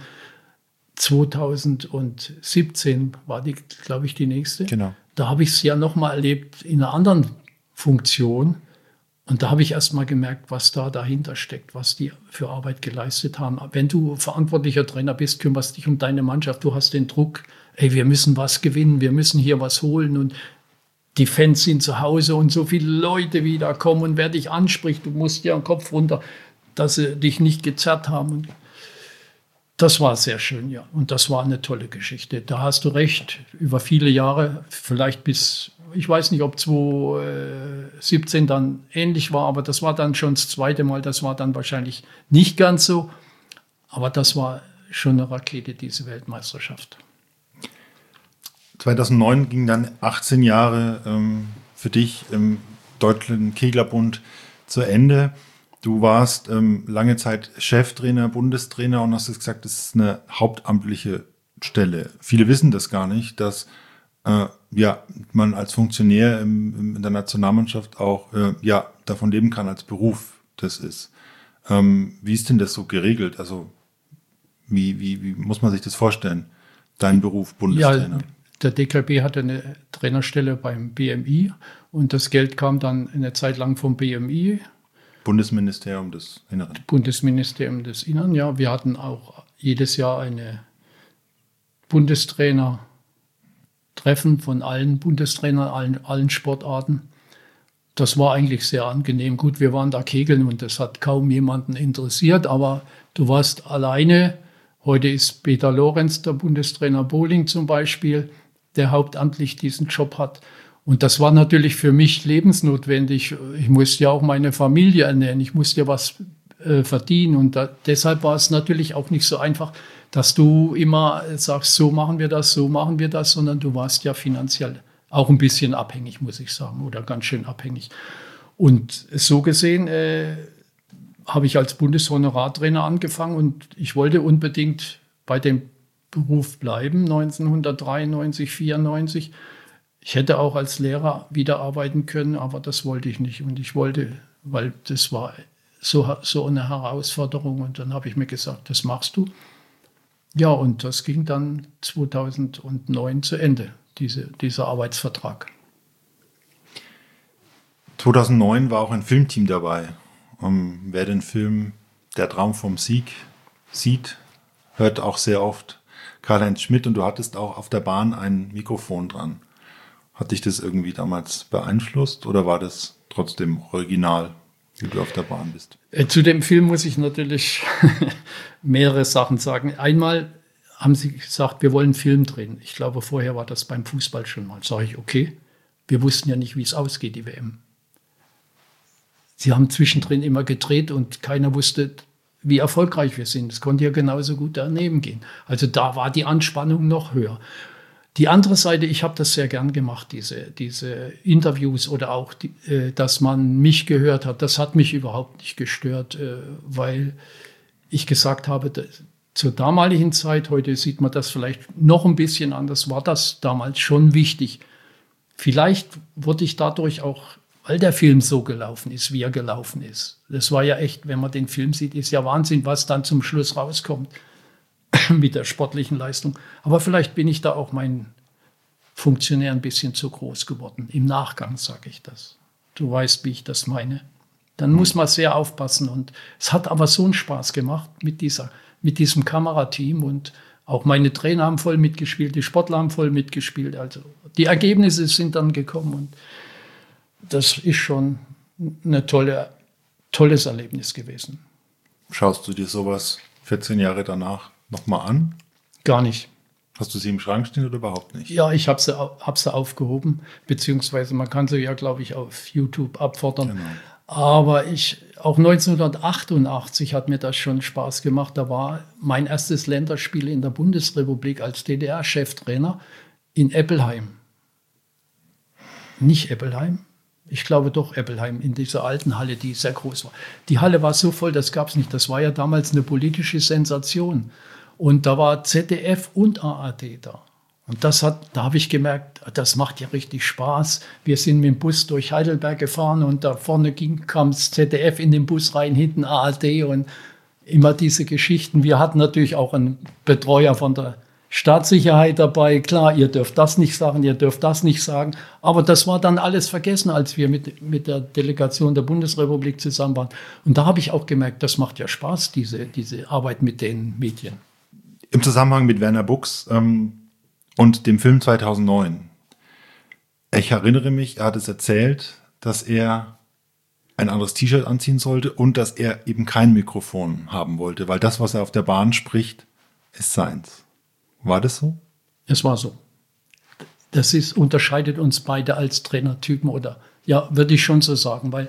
zweitausendsiebzehn, war die, glaube ich, die nächste. Genau. Da habe ich es ja nochmal erlebt in einer anderen Funktion. Und da habe ich erst mal gemerkt, was da dahinter steckt, was die für Arbeit geleistet haben. Wenn du verantwortlicher Trainer bist, kümmerst dich um deine Mannschaft, du hast den Druck, ey, wir müssen was gewinnen, wir müssen hier was holen und die Fans sind zu Hause und so viele Leute wieder kommen und wer dich anspricht, du musst dir den Kopf runter, dass sie dich nicht gezerrt haben. Und das war sehr schön, ja. Und das war eine tolle Geschichte. Da hast du recht, über viele Jahre, vielleicht bis, ich weiß nicht, ob zweitausendsiebzehn dann ähnlich war, aber das war dann schon das zweite Mal, das war dann wahrscheinlich nicht ganz so. Aber das war schon eine Rakete, diese Weltmeisterschaft. zweitausendneun ging dann achtzehn Jahre ähm, für dich im Deutschen Keglerbund zu Ende. Du warst ähm, lange Zeit Cheftrainer, Bundestrainer und hast gesagt, das ist eine hauptamtliche Stelle. Viele wissen das gar nicht, dass äh, ja, man als Funktionär im, in der Nationalmannschaft auch äh, ja, davon leben kann, als Beruf das ist. Ähm, wie ist denn das so geregelt? Also wie, wie, wie muss man sich das vorstellen, dein Beruf Bundestrainer? Ja, der D K B hatte eine Trainerstelle beim B M I und das Geld kam dann eine Zeit lang vom B M I. Bundesministerium des Inneren. Bundesministerium des Innern, ja. Wir hatten auch jedes Jahr eine Bundestrainer-Treffen von allen Bundestrainern, allen, allen Sportarten. Das war eigentlich sehr angenehm. Gut, wir waren da kegeln und das hat kaum jemanden interessiert, aber du warst alleine Heute ist Peter Lorenz der Bundestrainer Bowling zum Beispiel, der hauptamtlich diesen Job hat. Und das war natürlich für mich lebensnotwendig. Ich musste ja auch meine Familie ernähren, ich musste ja was äh, verdienen. Und da, deshalb war es natürlich auch nicht so einfach, dass du immer sagst, so machen wir das, so machen wir das, sondern du warst ja finanziell auch ein bisschen abhängig, muss ich sagen, oder ganz schön abhängig. Und so gesehen äh, habe ich als Bundeshonorartrainer angefangen und ich wollte unbedingt bei dem Beruf bleiben, neunzehnhundertdreiundneunzig, vierundneunzig. Ich hätte auch als Lehrer wieder arbeiten können, aber das wollte ich nicht. Und ich wollte, weil das war so, so eine Herausforderung. Und dann habe ich mir gesagt, das machst du. Ja, und das ging dann zweitausendneun zu Ende, diese, dieser Arbeitsvertrag. zweitausendneun war auch ein Filmteam dabei. Um, wer den Film Der Traum vom Sieg sieht, hört auch sehr oft Karl-Heinz Schmidt und du hattest auch auf der Bahn ein Mikrofon dran. Hat dich das irgendwie damals beeinflusst oder war das trotzdem original, wie du auf der Bahn bist? Zu dem Film muss ich natürlich mehrere Sachen sagen. Einmal haben sie gesagt, wir wollen einen Film drehen. Ich glaube, vorher war das beim Fußball schon mal. Sage ich, okay, wir wussten ja nicht, wie es ausgeht, die W M. Sie haben zwischendrin immer gedreht und keiner wusste, wie erfolgreich wir sind. Es konnte ja genauso gut daneben gehen. Also da war die Anspannung noch höher. Die andere Seite, ich habe das sehr gern gemacht, diese, diese Interviews oder auch, die, äh, dass man mich gehört hat. Das hat mich überhaupt nicht gestört, äh, weil ich gesagt habe, dass, zur damaligen Zeit, heute sieht man das vielleicht noch ein bisschen anders, war das damals schon wichtig. Vielleicht wurde ich dadurch auch, weil der Film so gelaufen ist, wie er gelaufen ist. Das war ja echt, wenn man den Film sieht, ist ja Wahnsinn, was dann zum Schluss rauskommt mit der sportlichen Leistung. Aber vielleicht bin ich da auch mein Funktionär ein bisschen zu groß geworden. Im Nachgang sage ich das. Du weißt, wie ich das meine. Dann muss man sehr aufpassen. Und es hat aber so einen Spaß gemacht mit, dieser, mit diesem Kamerateam. Und auch meine Trainer haben voll mitgespielt, die Sportler haben voll mitgespielt. Also die Ergebnisse sind dann gekommen. Und das ist schon ein tolle, tolles Erlebnis gewesen. Schaust du dir sowas vierzehn Jahre danach nochmal an? Gar nicht. Hast du sie im Schrank stehen oder überhaupt nicht? Ja, ich habe sie, hab sie aufgehoben, beziehungsweise man kann sie ja, glaube ich, auf YouTube abfordern. Genau. Aber ich, auch neunzehnhundertachtundachtzig hat mir das schon Spaß gemacht. Da war mein erstes Länderspiel in der Bundesrepublik als D D R-Cheftrainer in Eppelheim. Nicht Eppelheim? Ich glaube doch Eppelheim, in dieser alten Halle, die sehr groß war. Die Halle war so voll, das gab es nicht. Das war ja damals eine politische Sensation. Und da war Z D F und A R D da. Und das hat, da habe ich gemerkt, das macht ja richtig Spaß. Wir sind mit dem Bus durch Heidelberg gefahren und da vorne ging, kam das Z D F in den Bus rein, hinten A R D und immer diese Geschichten. Wir hatten natürlich auch einen Betreuer von der Staatssicherheit dabei. Klar, ihr dürft das nicht sagen, ihr dürft das nicht sagen. Aber das war dann alles vergessen, als wir mit, mit der Delegation der Bundesrepublik zusammen waren. Und da habe ich auch gemerkt, das macht ja Spaß, diese, diese Arbeit mit den Medien. Im Zusammenhang mit Werner Buchs ähm, und dem Film zweitausendneun. Ich erinnere mich, er hat es erzählt, dass er ein anderes T-Shirt anziehen sollte und dass er eben kein Mikrofon haben wollte, weil das, was er auf der Bahn spricht, ist seins. War das so? Es war so. Das ist, unterscheidet uns beide als Trainertypen oder, ja, würde ich schon so sagen, weil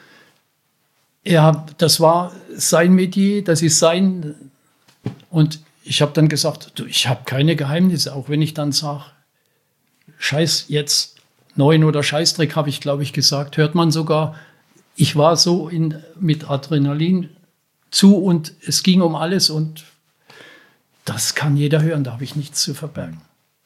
er, das war sein Metier, das ist sein, und ich habe dann gesagt, du, ich habe keine Geheimnisse, auch wenn ich dann sage, Scheiß jetzt, neun oder Scheißdreck, habe ich, glaube ich, gesagt, hört man sogar. Ich war so in, mit Adrenalin zu und es ging um alles und das kann jeder hören, da habe ich nichts zu verbergen.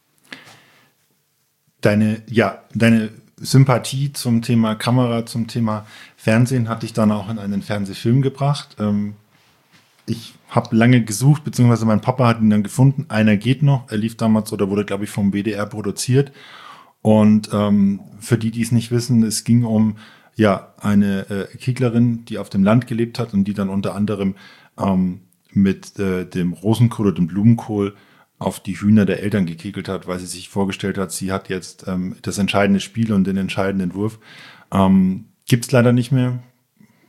Deine, ja, deine Sympathie zum Thema Kamera, zum Thema Fernsehen hat dich dann auch in einen Fernsehfilm gebracht. Ähm, ich habe lange gesucht, beziehungsweise mein Papa hat ihn dann gefunden. Einer geht noch. Er lief damals oder wurde, glaube ich, vom B D R produziert. Und ähm, für die, die es nicht wissen, es ging um ja eine äh, Keglerin, die auf dem Land gelebt hat und die dann unter anderem ähm, mit äh, dem Rosenkohl oder dem Blumenkohl auf die Hühner der Eltern gekegelt hat, weil sie sich vorgestellt hat, sie hat jetzt ähm, das entscheidende Spiel und den entscheidenden Wurf. Ähm, Gibt es leider nicht mehr.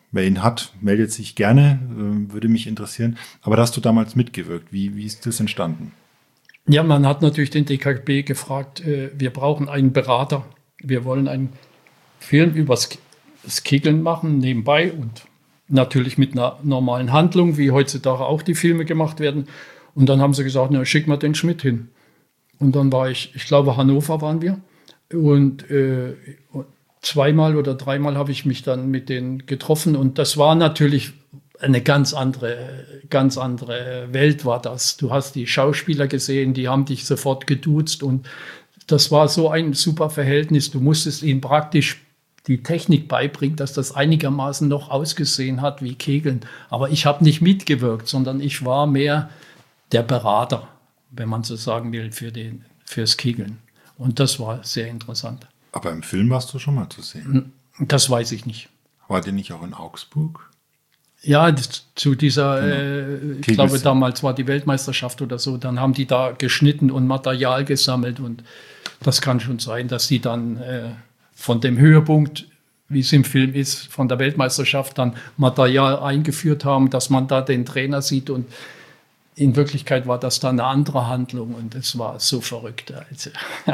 wer ihn hat, meldet sich gerne, äh, würde mich interessieren. Aber da hast du damals mitgewirkt. Wie, wie ist das entstanden? Ja, man hat natürlich den D K B gefragt, äh, wir brauchen einen Berater. Wir wollen einen Film über das Kegeln machen nebenbei und natürlich mit einer normalen Handlung, wie heutzutage auch die Filme gemacht werden. Und dann haben sie gesagt, na, schick mal den Schmidt hin. Und dann war ich, ich glaube, Hannover waren wir. Und äh, zweimal oder dreimal habe ich mich dann mit denen getroffen. Und das war natürlich eine ganz andere, ganz andere Welt war das. Du hast die Schauspieler gesehen, die haben dich sofort geduzt. Und das war so ein super Verhältnis. Du musstest ihnen praktisch die Technik beibringen, dass das einigermaßen noch ausgesehen hat wie Kegeln. Aber ich habe nicht mitgewirkt, sondern ich war mehr der Berater, wenn man so sagen will, für den, fürs Kegeln. Und das war sehr interessant. Aber im Film warst du schon mal zu sehen? Das weiß ich nicht. War der nicht auch in Augsburg? Ja, das, zu dieser, Genau. äh, ich Kegel- glaube damals war die Weltmeisterschaft oder so, dann haben die da geschnitten und Material gesammelt und das kann schon sein, dass die dann äh, von dem Höhepunkt, wie es im Film ist, von der Weltmeisterschaft dann Material eingeführt haben, dass man da den Trainer sieht und in Wirklichkeit war das dann eine andere Handlung und es war so verrückt. Also,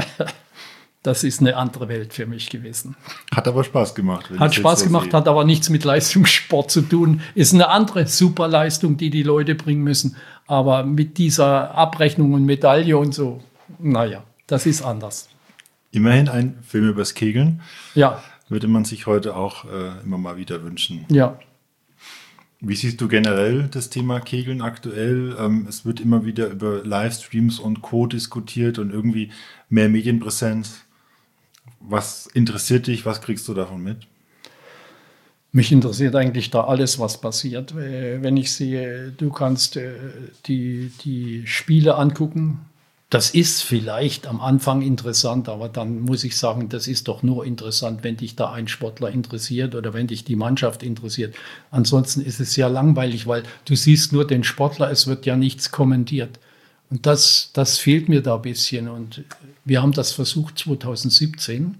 das ist eine andere Welt für mich gewesen. Hat aber Spaß gemacht. wenn Hat ich Spaß jetzt so gemacht, sehe. hat aber nichts mit Leistungssport zu tun. Ist eine andere Superleistung, die die Leute bringen müssen. Aber mit dieser Abrechnung und Medaille und so, naja, das ist anders. Immerhin ein Film übers Kegeln. Ja, Würde man sich heute auch äh, immer mal wieder wünschen. ja. Wie siehst du generell das Thema Kegeln aktuell? Ähm, es wird immer wieder über Livestreams und Co. diskutiert und irgendwie mehr Medienpräsenz. Was interessiert dich? Was kriegst du davon mit? Mich interessiert eigentlich da alles, was passiert. Äh, Wenn ich sehe, du kannst äh, die, die Spiele angucken. Das ist vielleicht am Anfang interessant, aber dann muss ich sagen, das ist doch nur interessant, wenn dich da ein Sportler interessiert oder wenn dich die Mannschaft interessiert. Ansonsten ist es ja langweilig, weil du siehst nur den Sportler, es wird ja nichts kommentiert. Und das, das fehlt mir da ein bisschen. Und wir haben das versucht zwanzig siebzehn.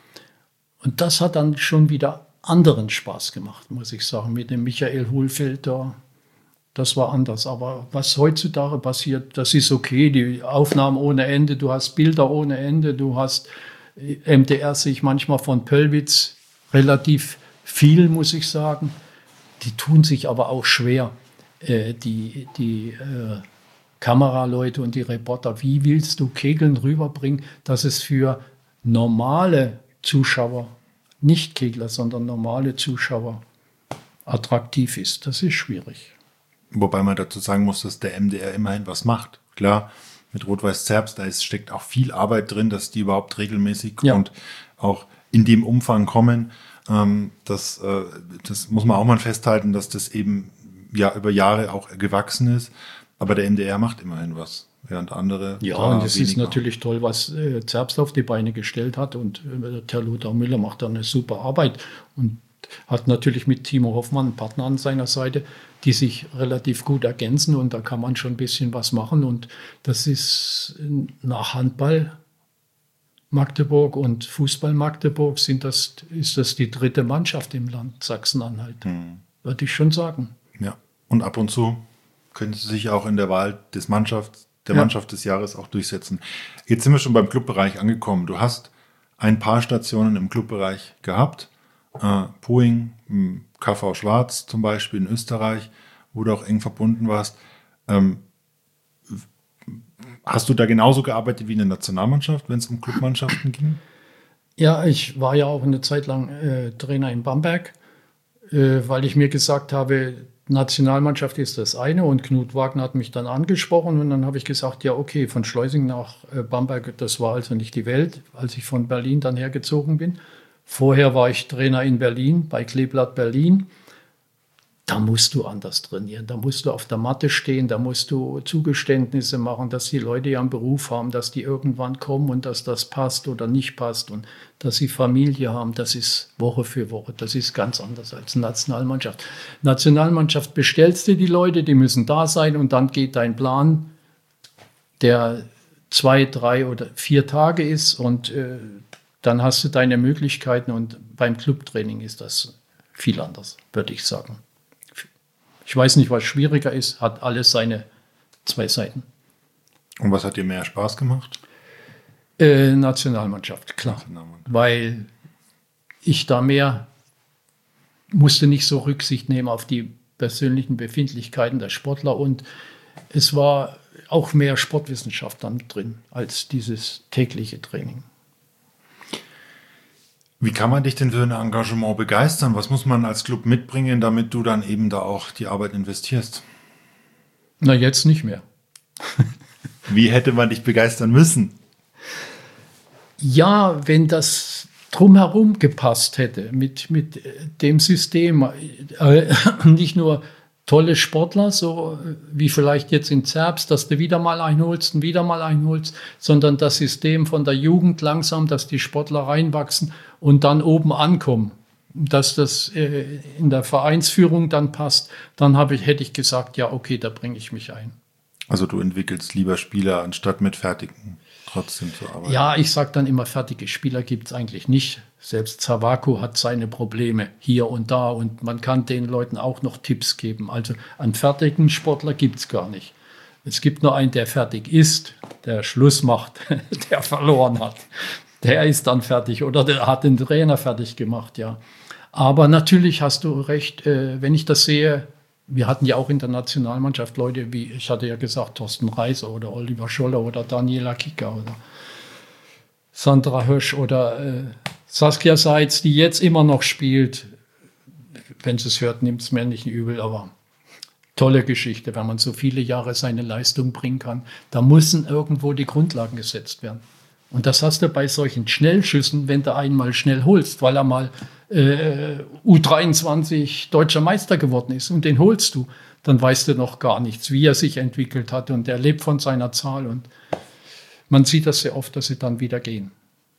Und das hat dann schon wieder anderen Spaß gemacht, muss ich sagen, mit dem Michael Hohlfeld da. Das war anders. Aber was heutzutage passiert, das ist okay. Die Aufnahmen ohne Ende, du hast Bilder ohne Ende, du hast M D R sich manchmal von Pöllwitz relativ viel, muss ich sagen. Die tun sich aber auch schwer, äh, die, die äh, Kameraleute und die Reporter. Wie willst du Kegeln rüberbringen, dass es für normale Zuschauer, nicht Kegler, sondern normale Zuschauer attraktiv ist? Das ist schwierig. Wobei man dazu sagen muss, dass der M D R immerhin was macht. Klar, mit Rot-Weiß Zerbst, da ist, steckt auch viel Arbeit drin, dass die überhaupt regelmäßig Ja. und auch in dem Umfang kommen. Ähm, das, äh, das muss man auch mal festhalten, dass das eben ja über Jahre auch gewachsen ist. Aber der M D R macht immerhin was, während andere. Ja, da und es ist weniger. natürlich toll, was äh, Zerbst auf die Beine gestellt hat. Und äh, der Lothar Müller macht da eine super Arbeit und hat natürlich mit Timo Hoffmann einen Partner an seiner Seite, die sich relativ gut ergänzen. Und da kann man schon ein bisschen was machen. Und das ist nach Handball Magdeburg und Fußball Magdeburg sind das, ist das die dritte Mannschaft im Land Sachsen-Anhalt. Hm. Würde ich schon sagen. Ja, und ab und zu können sie sich auch in der Wahl des Mannschaft, der Ja. Mannschaft des Jahres auch durchsetzen. Jetzt sind wir schon beim Clubbereich angekommen. Du hast ein paar Stationen im Clubbereich gehabt. Äh, Poing, m, K V Schwarz zum Beispiel in Österreich, wo du auch eng verbunden warst. Ähm, hast du da genauso gearbeitet wie in der Nationalmannschaft, wenn es um Clubmannschaften ging? Ja, ich war ja auch eine Zeit lang äh, Trainer in Bamberg, äh, weil ich mir gesagt habe, Nationalmannschaft ist das eine und Knut Wagner hat mich dann angesprochen und dann habe ich gesagt, ja okay, von Schleusing nach äh, Bamberg, das war also nicht die Welt, als ich von Berlin dann hergezogen bin. Vorher war ich Trainer in Berlin, bei Kleeblatt Berlin. Da musst du anders trainieren, da musst du auf der Matte stehen, da musst du Zugeständnisse machen, dass die Leute ja einen Beruf haben, dass die irgendwann kommen und dass das passt oder nicht passt und dass sie Familie haben, das ist Woche für Woche, das ist ganz anders als Nationalmannschaft. Nationalmannschaft bestellst du die Leute, die müssen da sein und dann geht dein Plan, der zwei, drei oder vier Tage ist und äh, dann hast du deine Möglichkeiten und beim Clubtraining ist das viel anders, würde ich sagen. Ich weiß nicht, was schwieriger ist, hat alles seine zwei Seiten. Und was hat dir mehr Spaß gemacht? Äh, Nationalmannschaft, klar. Nationalmannschaft. Weil ich da mehr musste nicht so Rücksicht nehmen auf die persönlichen Befindlichkeiten der Sportler und es war auch mehr Sportwissenschaft dann drin als dieses tägliche Training. Wie kann man dich denn für ein Engagement begeistern? Was muss man als Club mitbringen, damit du dann eben da auch die Arbeit investierst? Na, jetzt nicht mehr. Wie hätte man dich begeistern müssen? Ja, wenn das drumherum gepasst hätte mit, mit dem System. Äh, nicht nur tolle Sportler, so wie vielleicht jetzt in Zerbst, dass du wieder mal einholst und wieder mal einholst, sondern das System von der Jugend langsam, dass die Sportler reinwachsen und dann oben ankommen. Dass das äh, in der Vereinsführung dann passt, dann habe ich, hätte ich gesagt, ja, okay, da bringe ich mich ein. Also du entwickelst lieber Spieler, anstatt mit fertigen trotzdem zu arbeiten. Ja, ich sage dann immer, fertige Spieler gibt es eigentlich nicht. Selbst Zavako hat seine Probleme hier und da und man kann den Leuten auch noch Tipps geben. Also einen fertigen Sportler gibt es gar nicht. Es gibt nur einen, der fertig ist, der Schluss macht, der verloren hat. Der ist dann fertig oder der hat den Trainer fertig gemacht, ja. Aber natürlich hast du recht, äh, wenn ich das sehe, wir hatten ja auch in der Nationalmannschaft Leute wie, ich hatte ja gesagt, Thorsten Reiser oder Oliver Scholler oder Daniela Kicker oder Sandra Hösch oder äh, Saskia Seitz, die jetzt immer noch spielt. Wenn sie es hört, nimmt es mir nicht übel, aber tolle Geschichte, wenn man so viele Jahre seine Leistung bringen kann. Da müssen irgendwo die Grundlagen gesetzt werden. Und das hast du bei solchen Schnellschüssen, wenn du einmal schnell holst, weil er mal äh, U dreiundzwanzig deutscher Meister geworden ist und den holst du, dann weißt du noch gar nichts, wie er sich entwickelt hat und er lebt von seiner Zahl und man sieht das sehr oft, dass sie dann wieder gehen.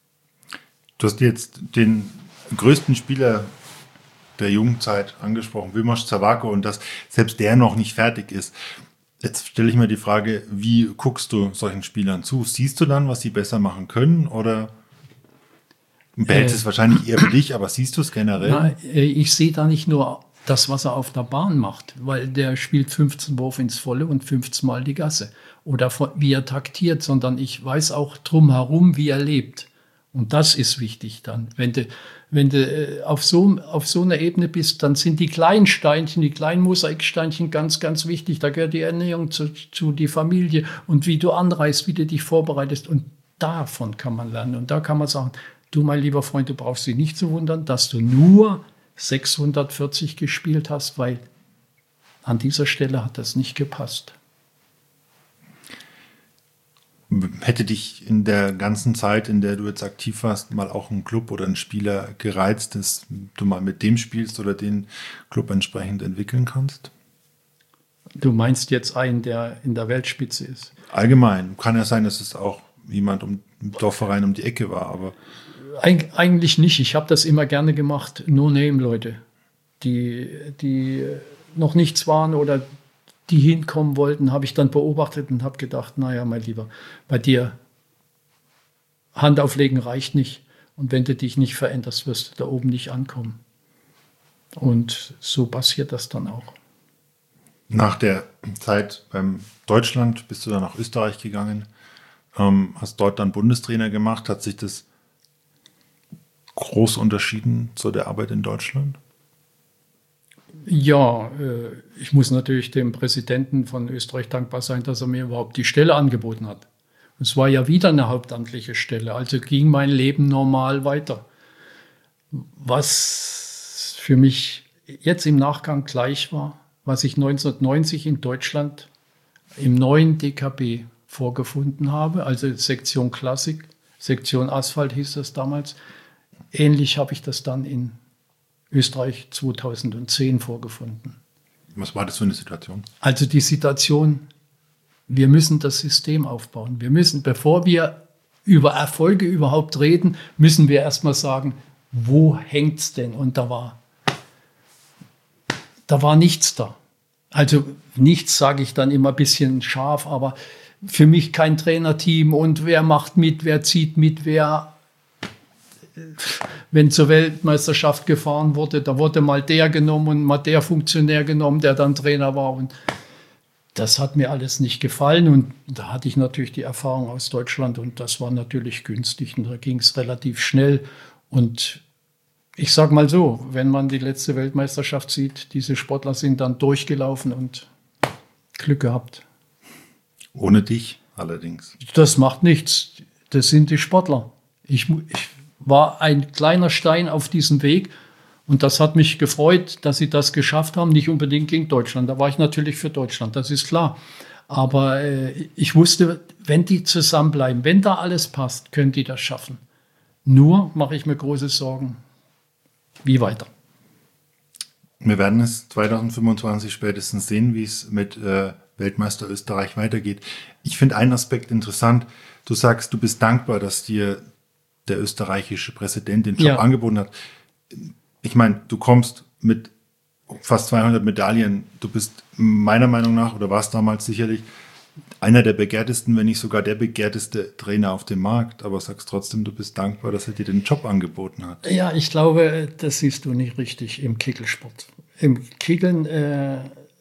Du hast jetzt den größten Spieler der Jugendzeit angesprochen, Wilmaš Zavako, und dass selbst der noch nicht fertig ist. Jetzt stelle ich mir die Frage, wie guckst du solchen Spielern zu? Siehst du dann, was sie besser machen können oder behältst äh, es wahrscheinlich eher für dich, aber siehst du es generell? Na, ich sehe da nicht nur das, was er auf der Bahn macht, weil der spielt fünfzehn Wurf ins Volle und fünfzehn Mal die Gasse oder wie er taktiert, sondern ich weiß auch drumherum, wie er lebt. Und das ist wichtig dann. Wenn du, wenn du auf so, auf so einer Ebene bist, dann sind die kleinen Steinchen, die kleinen Mosaiksteinchen ganz, ganz wichtig. Da gehört die Ernährung zu, zu die Familie und wie du anreist, wie du dich vorbereitest. Und davon kann man lernen. Und da kann man sagen, du, mein lieber Freund, du brauchst dich nicht zu wundern, dass du nur sechshundertvierzig gespielt hast, weil an dieser Stelle hat das nicht gepasst. Hätte dich in der ganzen Zeit, in der du jetzt aktiv warst, mal auch ein Club oder ein Spieler gereizt, dass du mal mit dem spielst oder den Club entsprechend entwickeln kannst? Du meinst jetzt einen, der in der Weltspitze ist? Allgemein. Kann ja sein, dass es auch jemand um im Dorfverein um die Ecke war, aber Eig- eigentlich nicht. Ich habe das immer gerne gemacht. No-Name-Leute, die, die noch nichts waren oder die hinkommen wollten, habe ich dann beobachtet und habe gedacht, naja, mein Lieber, bei dir Hand auflegen reicht nicht. Und wenn du dich nicht veränderst, wirst du da oben nicht ankommen. Und so passiert das dann auch. Nach der Zeit beim Deutschland bist du dann nach Österreich gegangen, ähm, hast dort dann Bundestrainer gemacht. Hat sich das groß unterschieden zu der Arbeit in Deutschland? Ja, äh, ich muss natürlich dem Präsidenten von Österreich dankbar sein, dass er mir überhaupt die Stelle angeboten hat. Es war ja wieder eine hauptamtliche Stelle, also ging mein Leben normal weiter. Was für mich jetzt im Nachgang gleich war, was ich neunzehnhundertneunzig in Deutschland im neuen D K B vorgefunden habe, also Sektion Klassik, Sektion Asphalt hieß das damals. Ähnlich habe ich das dann in Österreich zweitausendzehn vorgefunden. Was war das für eine Situation? Also die Situation, wir müssen das System aufbauen. Wir müssen, bevor wir über Erfolge überhaupt reden, müssen wir erstmal sagen, wo hängt es denn? Und da war, da war nichts da. Also nichts sage ich dann immer ein bisschen scharf, aber für mich kein Trainerteam und wer macht mit, wer zieht mit, wer wenn zur Weltmeisterschaft gefahren wurde, da wurde mal der genommen und mal der Funktionär genommen, der dann Trainer war. Und das hat mir alles nicht gefallen. Und da hatte ich natürlich die Erfahrung aus Deutschland und das war natürlich günstig. Und da ging es relativ schnell. Und ich sage mal so, wenn man die letzte Weltmeisterschaft sieht, diese Sportler sind dann durchgelaufen und Glück gehabt. Ohne dich allerdings. Das macht nichts. Das sind die Sportler. Ich, ich war ein kleiner Stein auf diesem Weg und das hat mich gefreut, dass sie das geschafft haben. Nicht unbedingt gegen Deutschland. Da war ich natürlich für Deutschland, das ist klar. Aber äh, ich wusste, wenn die zusammenbleiben, wenn da alles passt, können die das schaffen. Nur mache ich mir große Sorgen. Wie weiter? Wir werden es zwanzig fünfundzwanzig spätestens sehen, wie es mit äh, Weltmeister Österreich weitergeht. Ich finde einen Aspekt interessant. Du sagst, du bist dankbar, dass dir der österreichische Präsident den Job ja. angeboten hat. Ich meine, du kommst mit fast zweihundert Medaillen. Du bist meiner Meinung nach, oder warst damals sicherlich, einer der begehrtesten, wenn nicht sogar der begehrteste Trainer auf dem Markt. Aber sagst trotzdem, du bist dankbar, dass er dir den Job angeboten hat. Ja, ich glaube, das siehst du nicht richtig im Kegelsport. Im Kegeln, äh,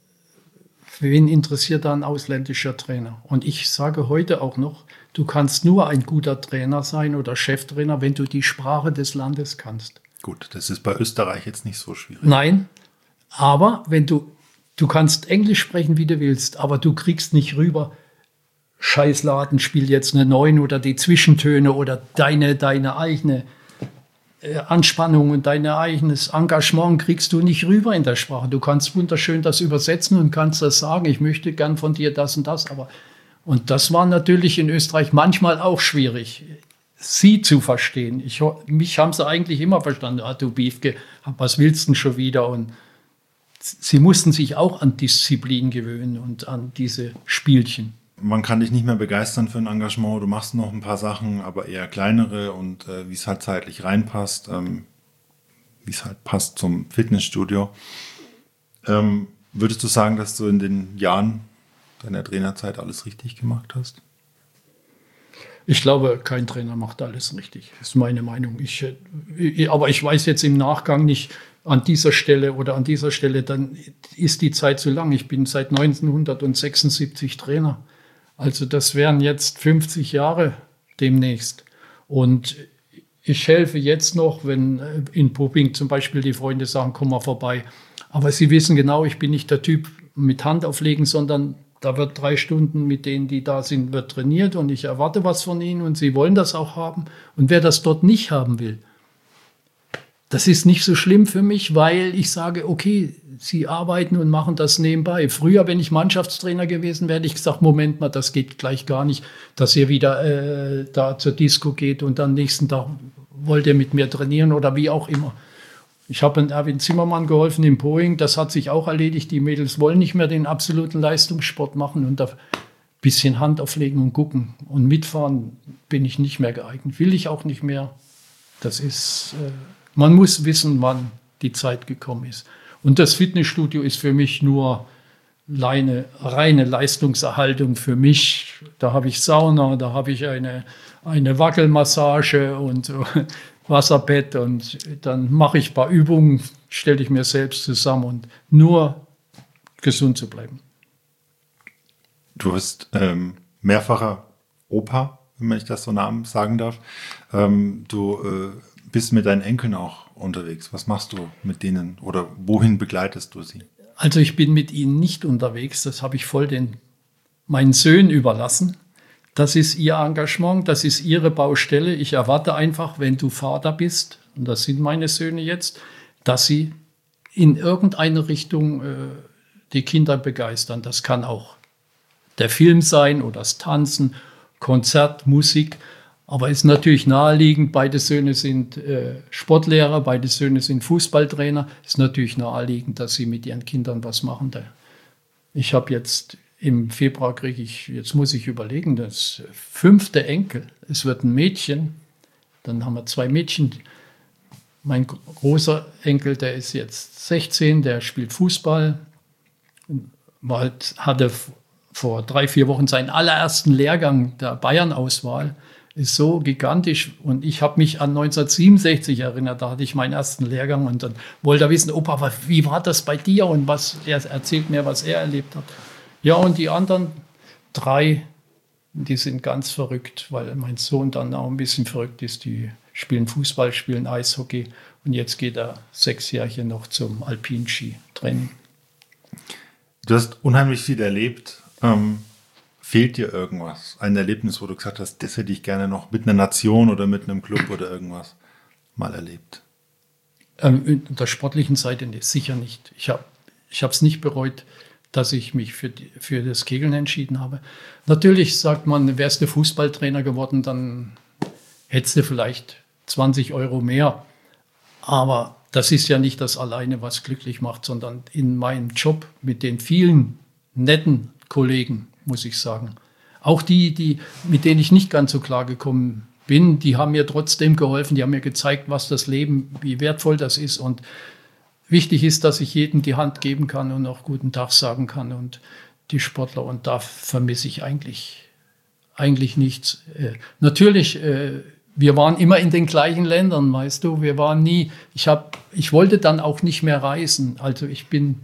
wen interessiert da ein ausländischer Trainer? Und ich sage heute auch noch, du kannst nur ein guter Trainer sein oder Cheftrainer, wenn du die Sprache des Landes kannst. Gut, das ist bei Österreich jetzt nicht so schwierig. Nein, aber wenn du, du kannst Englisch sprechen, wie du willst, aber du kriegst nicht rüber, Scheißladen, spiel jetzt eine neun oder die Zwischentöne oder deine, deine eigene äh, Anspannung und dein eigenes Engagement kriegst du nicht rüber in der Sprache. Du kannst wunderschön das übersetzen und kannst das sagen, ich möchte gern von dir das und das, aber und das war natürlich in Österreich manchmal auch schwierig, sie zu verstehen. Ich, mich haben sie eigentlich immer verstanden. Ah, du Biefke, was willst du denn schon wieder? Und sie mussten sich auch an Disziplin gewöhnen und an diese Spielchen. Man kann dich nicht mehr begeistern für ein Engagement. Du machst noch ein paar Sachen, aber eher kleinere und äh, wie es halt zeitlich reinpasst, ähm, wie es halt passt zum Fitnessstudio. Ähm, würdest du sagen, dass du in den Jahren deiner Trainerzeit alles richtig gemacht hast? Ich glaube, kein Trainer macht alles richtig. Das ist meine Meinung. Ich, ich, aber ich weiß jetzt im Nachgang nicht, an dieser Stelle oder an dieser Stelle, dann ist die Zeit zu lang. Ich bin seit neunzehnhundertsechsundsiebzig Trainer. Also das wären jetzt fünfzig Jahre demnächst. Und ich helfe jetzt noch, wenn in Pupping zum Beispiel die Freunde sagen, komm mal vorbei. Aber sie wissen genau, ich bin nicht der Typ mit Hand auflegen, sondern da wird drei Stunden mit denen, die da sind, wird trainiert und ich erwarte was von ihnen und sie wollen das auch haben. Und wer das dort nicht haben will, das ist nicht so schlimm für mich, weil ich sage, okay, sie arbeiten und machen das nebenbei. Früher, wenn ich Mannschaftstrainer gewesen wäre, hätte ich gesagt, Moment mal, das geht gleich gar nicht, dass ihr wieder äh, da zur Disco geht und am nächsten Tag wollt ihr mit mir trainieren oder wie auch immer. Ich habe Erwin Zimmermann geholfen im Poing, das hat sich auch erledigt. Die Mädels wollen nicht mehr den absoluten Leistungssport machen und da ein bisschen Hand auflegen und gucken. Und mitfahren bin ich nicht mehr geeignet, will ich auch nicht mehr. Das ist, äh, man muss wissen, wann die Zeit gekommen ist. Und das Fitnessstudio ist für mich nur reine, reine Leistungserhaltung für mich. Da habe ich Sauna, da habe ich eine, eine Wackelmassage und Wasserbett und dann mache ich ein paar Übungen, stelle ich mir selbst zusammen und nur gesund zu bleiben. Du bist ähm, mehrfacher Opa, wenn ich das so Namen sagen darf. Ähm, du äh, bist mit deinen Enkeln auch unterwegs. Was machst du mit denen oder wohin begleitest du sie? Also ich bin mit ihnen nicht unterwegs, das habe ich voll den meinen Söhnen überlassen. Das ist ihr Engagement, das ist ihre Baustelle. Ich erwarte einfach, wenn du Vater bist, und das sind meine Söhne jetzt, dass sie in irgendeine Richtung äh, die Kinder begeistern. Das kann auch der Film sein oder das Tanzen, Konzert, Musik. Aber es ist natürlich naheliegend, beide Söhne sind äh, Sportlehrer, beide Söhne sind Fußballtrainer. Es ist natürlich naheliegend, dass sie mit ihren Kindern was machen. Ich habe jetzt im Februar kriege ich, jetzt muss ich überlegen, das fünfte Enkel. Es wird ein Mädchen. Dann haben wir zwei Mädchen. Mein großer Enkel, der ist jetzt sechzehn, der spielt Fußball. War, hatte vor drei, vier Wochen seinen allerersten Lehrgang der Bayern-Auswahl. ist so gigantisch. Und ich habe mich an neunzehnhundertsiebenundsechzig erinnert, da hatte ich meinen ersten Lehrgang und dann wollte er wissen, Opa, was, wie war das bei dir? Und was, er erzählt mir, was er erlebt hat. Ja, und die anderen drei, die sind ganz verrückt, weil mein Sohn dann auch ein bisschen verrückt ist. Die spielen Fußball, spielen Eishockey und jetzt geht er sechs Jahre noch zum Alpinski-Training. Du hast unheimlich viel erlebt. Ähm, fehlt dir irgendwas? Ein Erlebnis, wo du gesagt hast, das hätte ich gerne noch mit einer Nation oder mit einem Club oder irgendwas mal erlebt? Ähm, in der sportlichen Seite sicher nicht. Ich habe ich habe es nicht bereut, dass ich mich für, die, für das Kegeln entschieden habe. Natürlich sagt man, wärst du Fußballtrainer geworden, dann hättest du vielleicht zwanzig Euro mehr. Aber das ist ja nicht das alleine, was glücklich macht, sondern in meinem Job mit den vielen netten Kollegen, muss ich sagen. Auch die, die, mit denen ich nicht ganz so klar gekommen bin, die haben mir trotzdem geholfen, die haben mir gezeigt, was das Leben, wie wertvoll das ist. Und wichtig ist, dass ich jedem die Hand geben kann und auch guten Tag sagen kann und die Sportler. Und da vermisse ich eigentlich, eigentlich nichts. Äh, natürlich, äh, wir waren immer in den gleichen Ländern, weißt du. Wir waren nie, ich, hab, ich wollte dann auch nicht mehr reisen. Also ich bin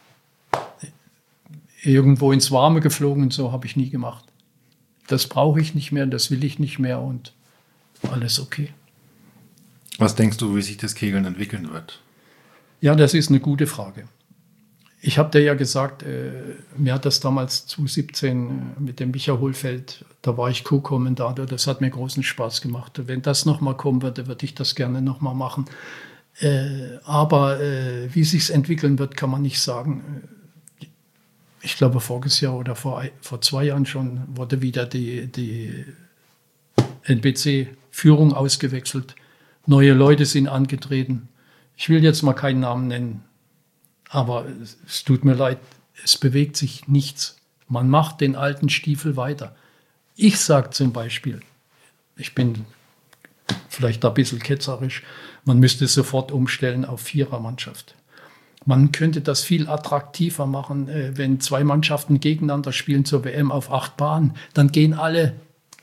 irgendwo ins Warme geflogen und so habe ich nie gemacht. Das brauche ich nicht mehr, das will ich nicht mehr und alles okay. Was denkst du, wie sich das Kegeln entwickeln wird? Ja, das ist eine gute Frage. Ich habe dir ja gesagt, äh, mir hat das damals zwanzig siebzehn äh, mit dem Micha Hohlfeld, da war ich Co-Kommentator, das hat mir großen Spaß gemacht. Wenn das nochmal kommen würde, würde ich das gerne nochmal machen. Äh, aber äh, wie sich es entwickeln wird, kann man nicht sagen. Ich glaube, voriges Jahr oder vor, vor zwei Jahren schon wurde wieder die, die N B C-Führung ausgewechselt. Neue Leute sind angetreten. Ich will jetzt mal keinen Namen nennen, aber es, es tut mir leid, es bewegt sich nichts. Man macht den alten Stiefel weiter. Ich sage zum Beispiel, ich bin vielleicht ein bisschen ketzerisch, man müsste sofort umstellen auf Vierermannschaft. Man könnte das viel attraktiver machen, wenn zwei Mannschaften gegeneinander spielen zur W M auf acht Bahnen. Dann gehen alle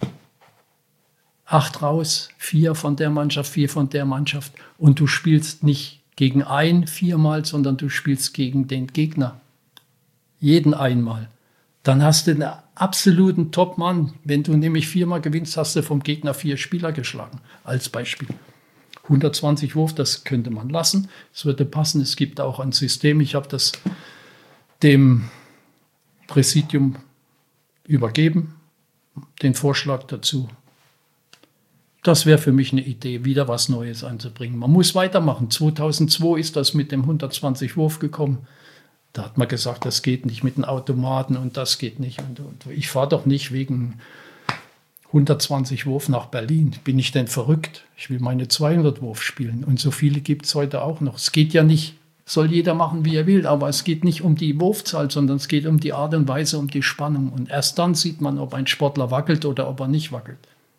acht raus, vier von der Mannschaft, vier von der Mannschaft. Und du spielst nicht gegen ein viermal, sondern du spielst gegen den Gegner. Jeden einmal. Dann hast du einen absoluten Top-Mann. Wenn du nämlich viermal gewinnst, hast du vom Gegner vier Spieler geschlagen, als Beispiel. hundertzwanzig Wurf, das könnte man lassen. Es würde passen. Es gibt auch ein System. Ich habe das dem Präsidium übergeben, den Vorschlag dazu. Das wäre für mich eine Idee, wieder was Neues einzubringen. Man muss weitermachen. zweitausendzwei ist das mit dem hundertzwanzig Wurf gekommen. Da hat man gesagt, das geht nicht mit den Automaten und das geht nicht. Und, und ich fahre doch nicht wegen hundertzwanzig Wurf nach Berlin. Bin ich denn verrückt? Ich will meine zweihundert Wurf spielen. Und so viele gibt es heute auch noch. Es geht ja nicht, soll jeder machen, wie er will, aber es geht nicht um die Wurfzahl, sondern es geht um die Art und Weise, um die Spannung. Und erst dann sieht man, ob ein Sportler wackelt oder ob er nicht wackelt.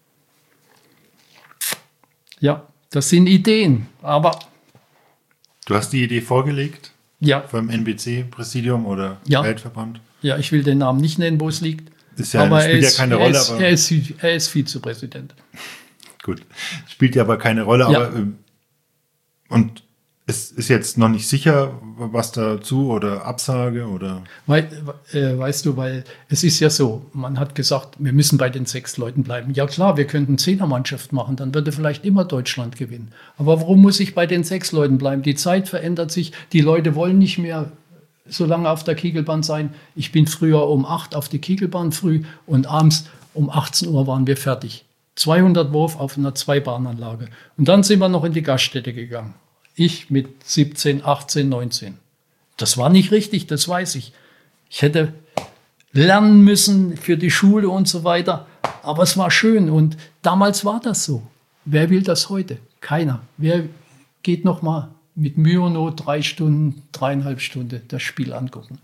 Ja, das sind Ideen, aber... Du hast die Idee vorgelegt? Ja. Beim N B C-Präsidium oder ja. Weltverband? Ja, ich will den Namen nicht nennen, wo es liegt. Ist ja, aber spielt er ist, ja keine er Rolle. Ist, aber er, ist, er ist Vizepräsident. Gut, spielt ja aber keine Rolle. Ja. Aber, und es ist jetzt noch nicht sicher, was dazu oder Absage oder... Weil, äh, weißt du, weil es ist ja so, man hat gesagt, wir müssen bei den sechs Leuten bleiben. Ja klar, wir könnten Zehnermannschaft machen, dann würde vielleicht immer Deutschland gewinnen. Aber warum muss ich bei den sechs Leuten bleiben? Die Zeit verändert sich, die Leute wollen nicht mehr so lange auf der Kegelbahn sein. Ich bin früher um acht auf die Kegelbahn früh und abends um achtzehn Uhr waren wir fertig. zweihundert Wurf auf einer Zweibahnanlage. Und dann sind wir noch in die Gaststätte gegangen. Ich mit siebzehn, achtzehn, neunzehn. Das war nicht richtig, das weiß ich. Ich hätte lernen müssen für die Schule und so weiter. Aber es war schön und damals war das so. Wer will das heute? Keiner. Wer geht noch mal mit Mühe und Not drei Stunden, dreieinhalb Stunden das Spiel angucken?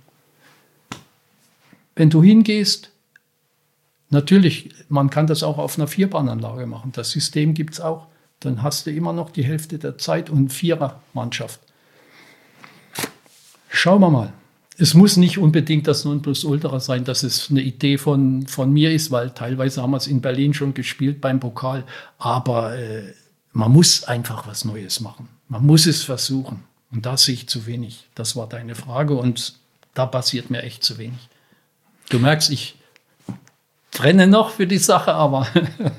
Wenn du hingehst, natürlich, man kann das auch auf einer Vierbahnanlage machen. Das System gibt es auch. Dann hast du immer noch die Hälfte der Zeit und Vierermannschaft. Schauen wir mal. es muss nicht unbedingt das Nonplusultra sein, dass es eine Idee von, von mir ist, weil teilweise haben wir es in Berlin schon gespielt beim Pokal. Aber äh, man muss einfach was Neues machen. Man muss es versuchen. Und da sehe ich zu wenig. Das war deine Frage und da passiert mir echt zu wenig. Du merkst, ich brenne noch für die Sache, aber...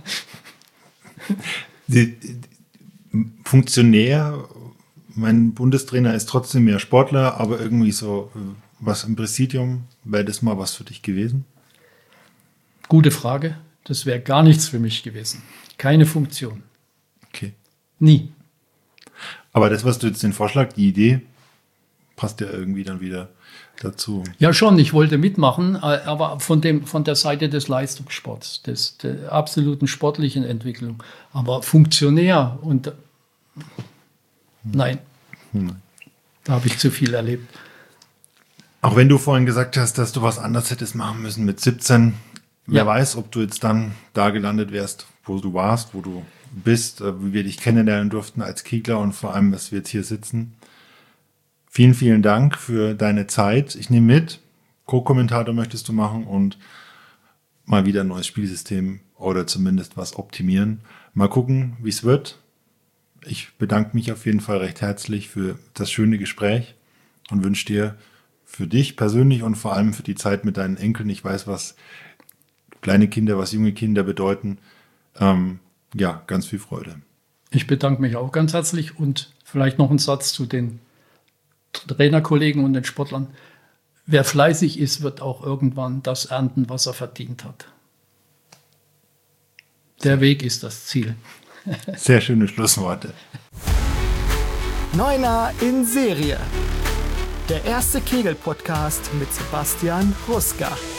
die, die, Funktionär, mein Bundestrainer ist trotzdem mehr Sportler, aber irgendwie so... Was im Präsidium, wäre das mal was für dich gewesen? Gute Frage. Das wäre gar nichts für mich gewesen. Keine Funktion. Okay. Nie. Aber das, was du jetzt den Vorschlag, die Idee, passt ja irgendwie dann wieder dazu. Ja schon, ich wollte mitmachen, aber von, dem, von der Seite des Leistungssports, des, der absoluten sportlichen Entwicklung. Aber Funktionär und hm. nein, hm. da habe ich zu viel erlebt. Auch wenn du vorhin gesagt hast, dass du was anderes hättest machen müssen mit siebzehn, wer ja. weiß, ob du jetzt dann da gelandet wärst, wo du warst, wo du bist, wie wir dich kennenlernen durften als Kegler und vor allem, dass wir jetzt hier sitzen. Vielen, vielen Dank für deine Zeit. Ich nehme mit, Co-Kommentator möchtest du machen und mal wieder ein neues Spielsystem oder zumindest was optimieren. Mal gucken, wie es wird. Ich bedanke mich auf jeden Fall recht herzlich für das schöne Gespräch und wünsche dir für dich persönlich und vor allem für die Zeit mit deinen Enkeln. Ich weiß, was kleine Kinder, was junge Kinder bedeuten. Ähm, ja, ganz viel Freude. Ich bedanke mich auch ganz herzlich und vielleicht noch ein Satz zu den Trainerkollegen und den Sportlern. Wer fleißig ist, wird auch irgendwann das ernten, was er verdient hat. Der Weg ist das Ziel. Sehr schöne Schlussworte. Neuner in Serie. Der erste Kegel-Podcast mit Sebastian Ruska.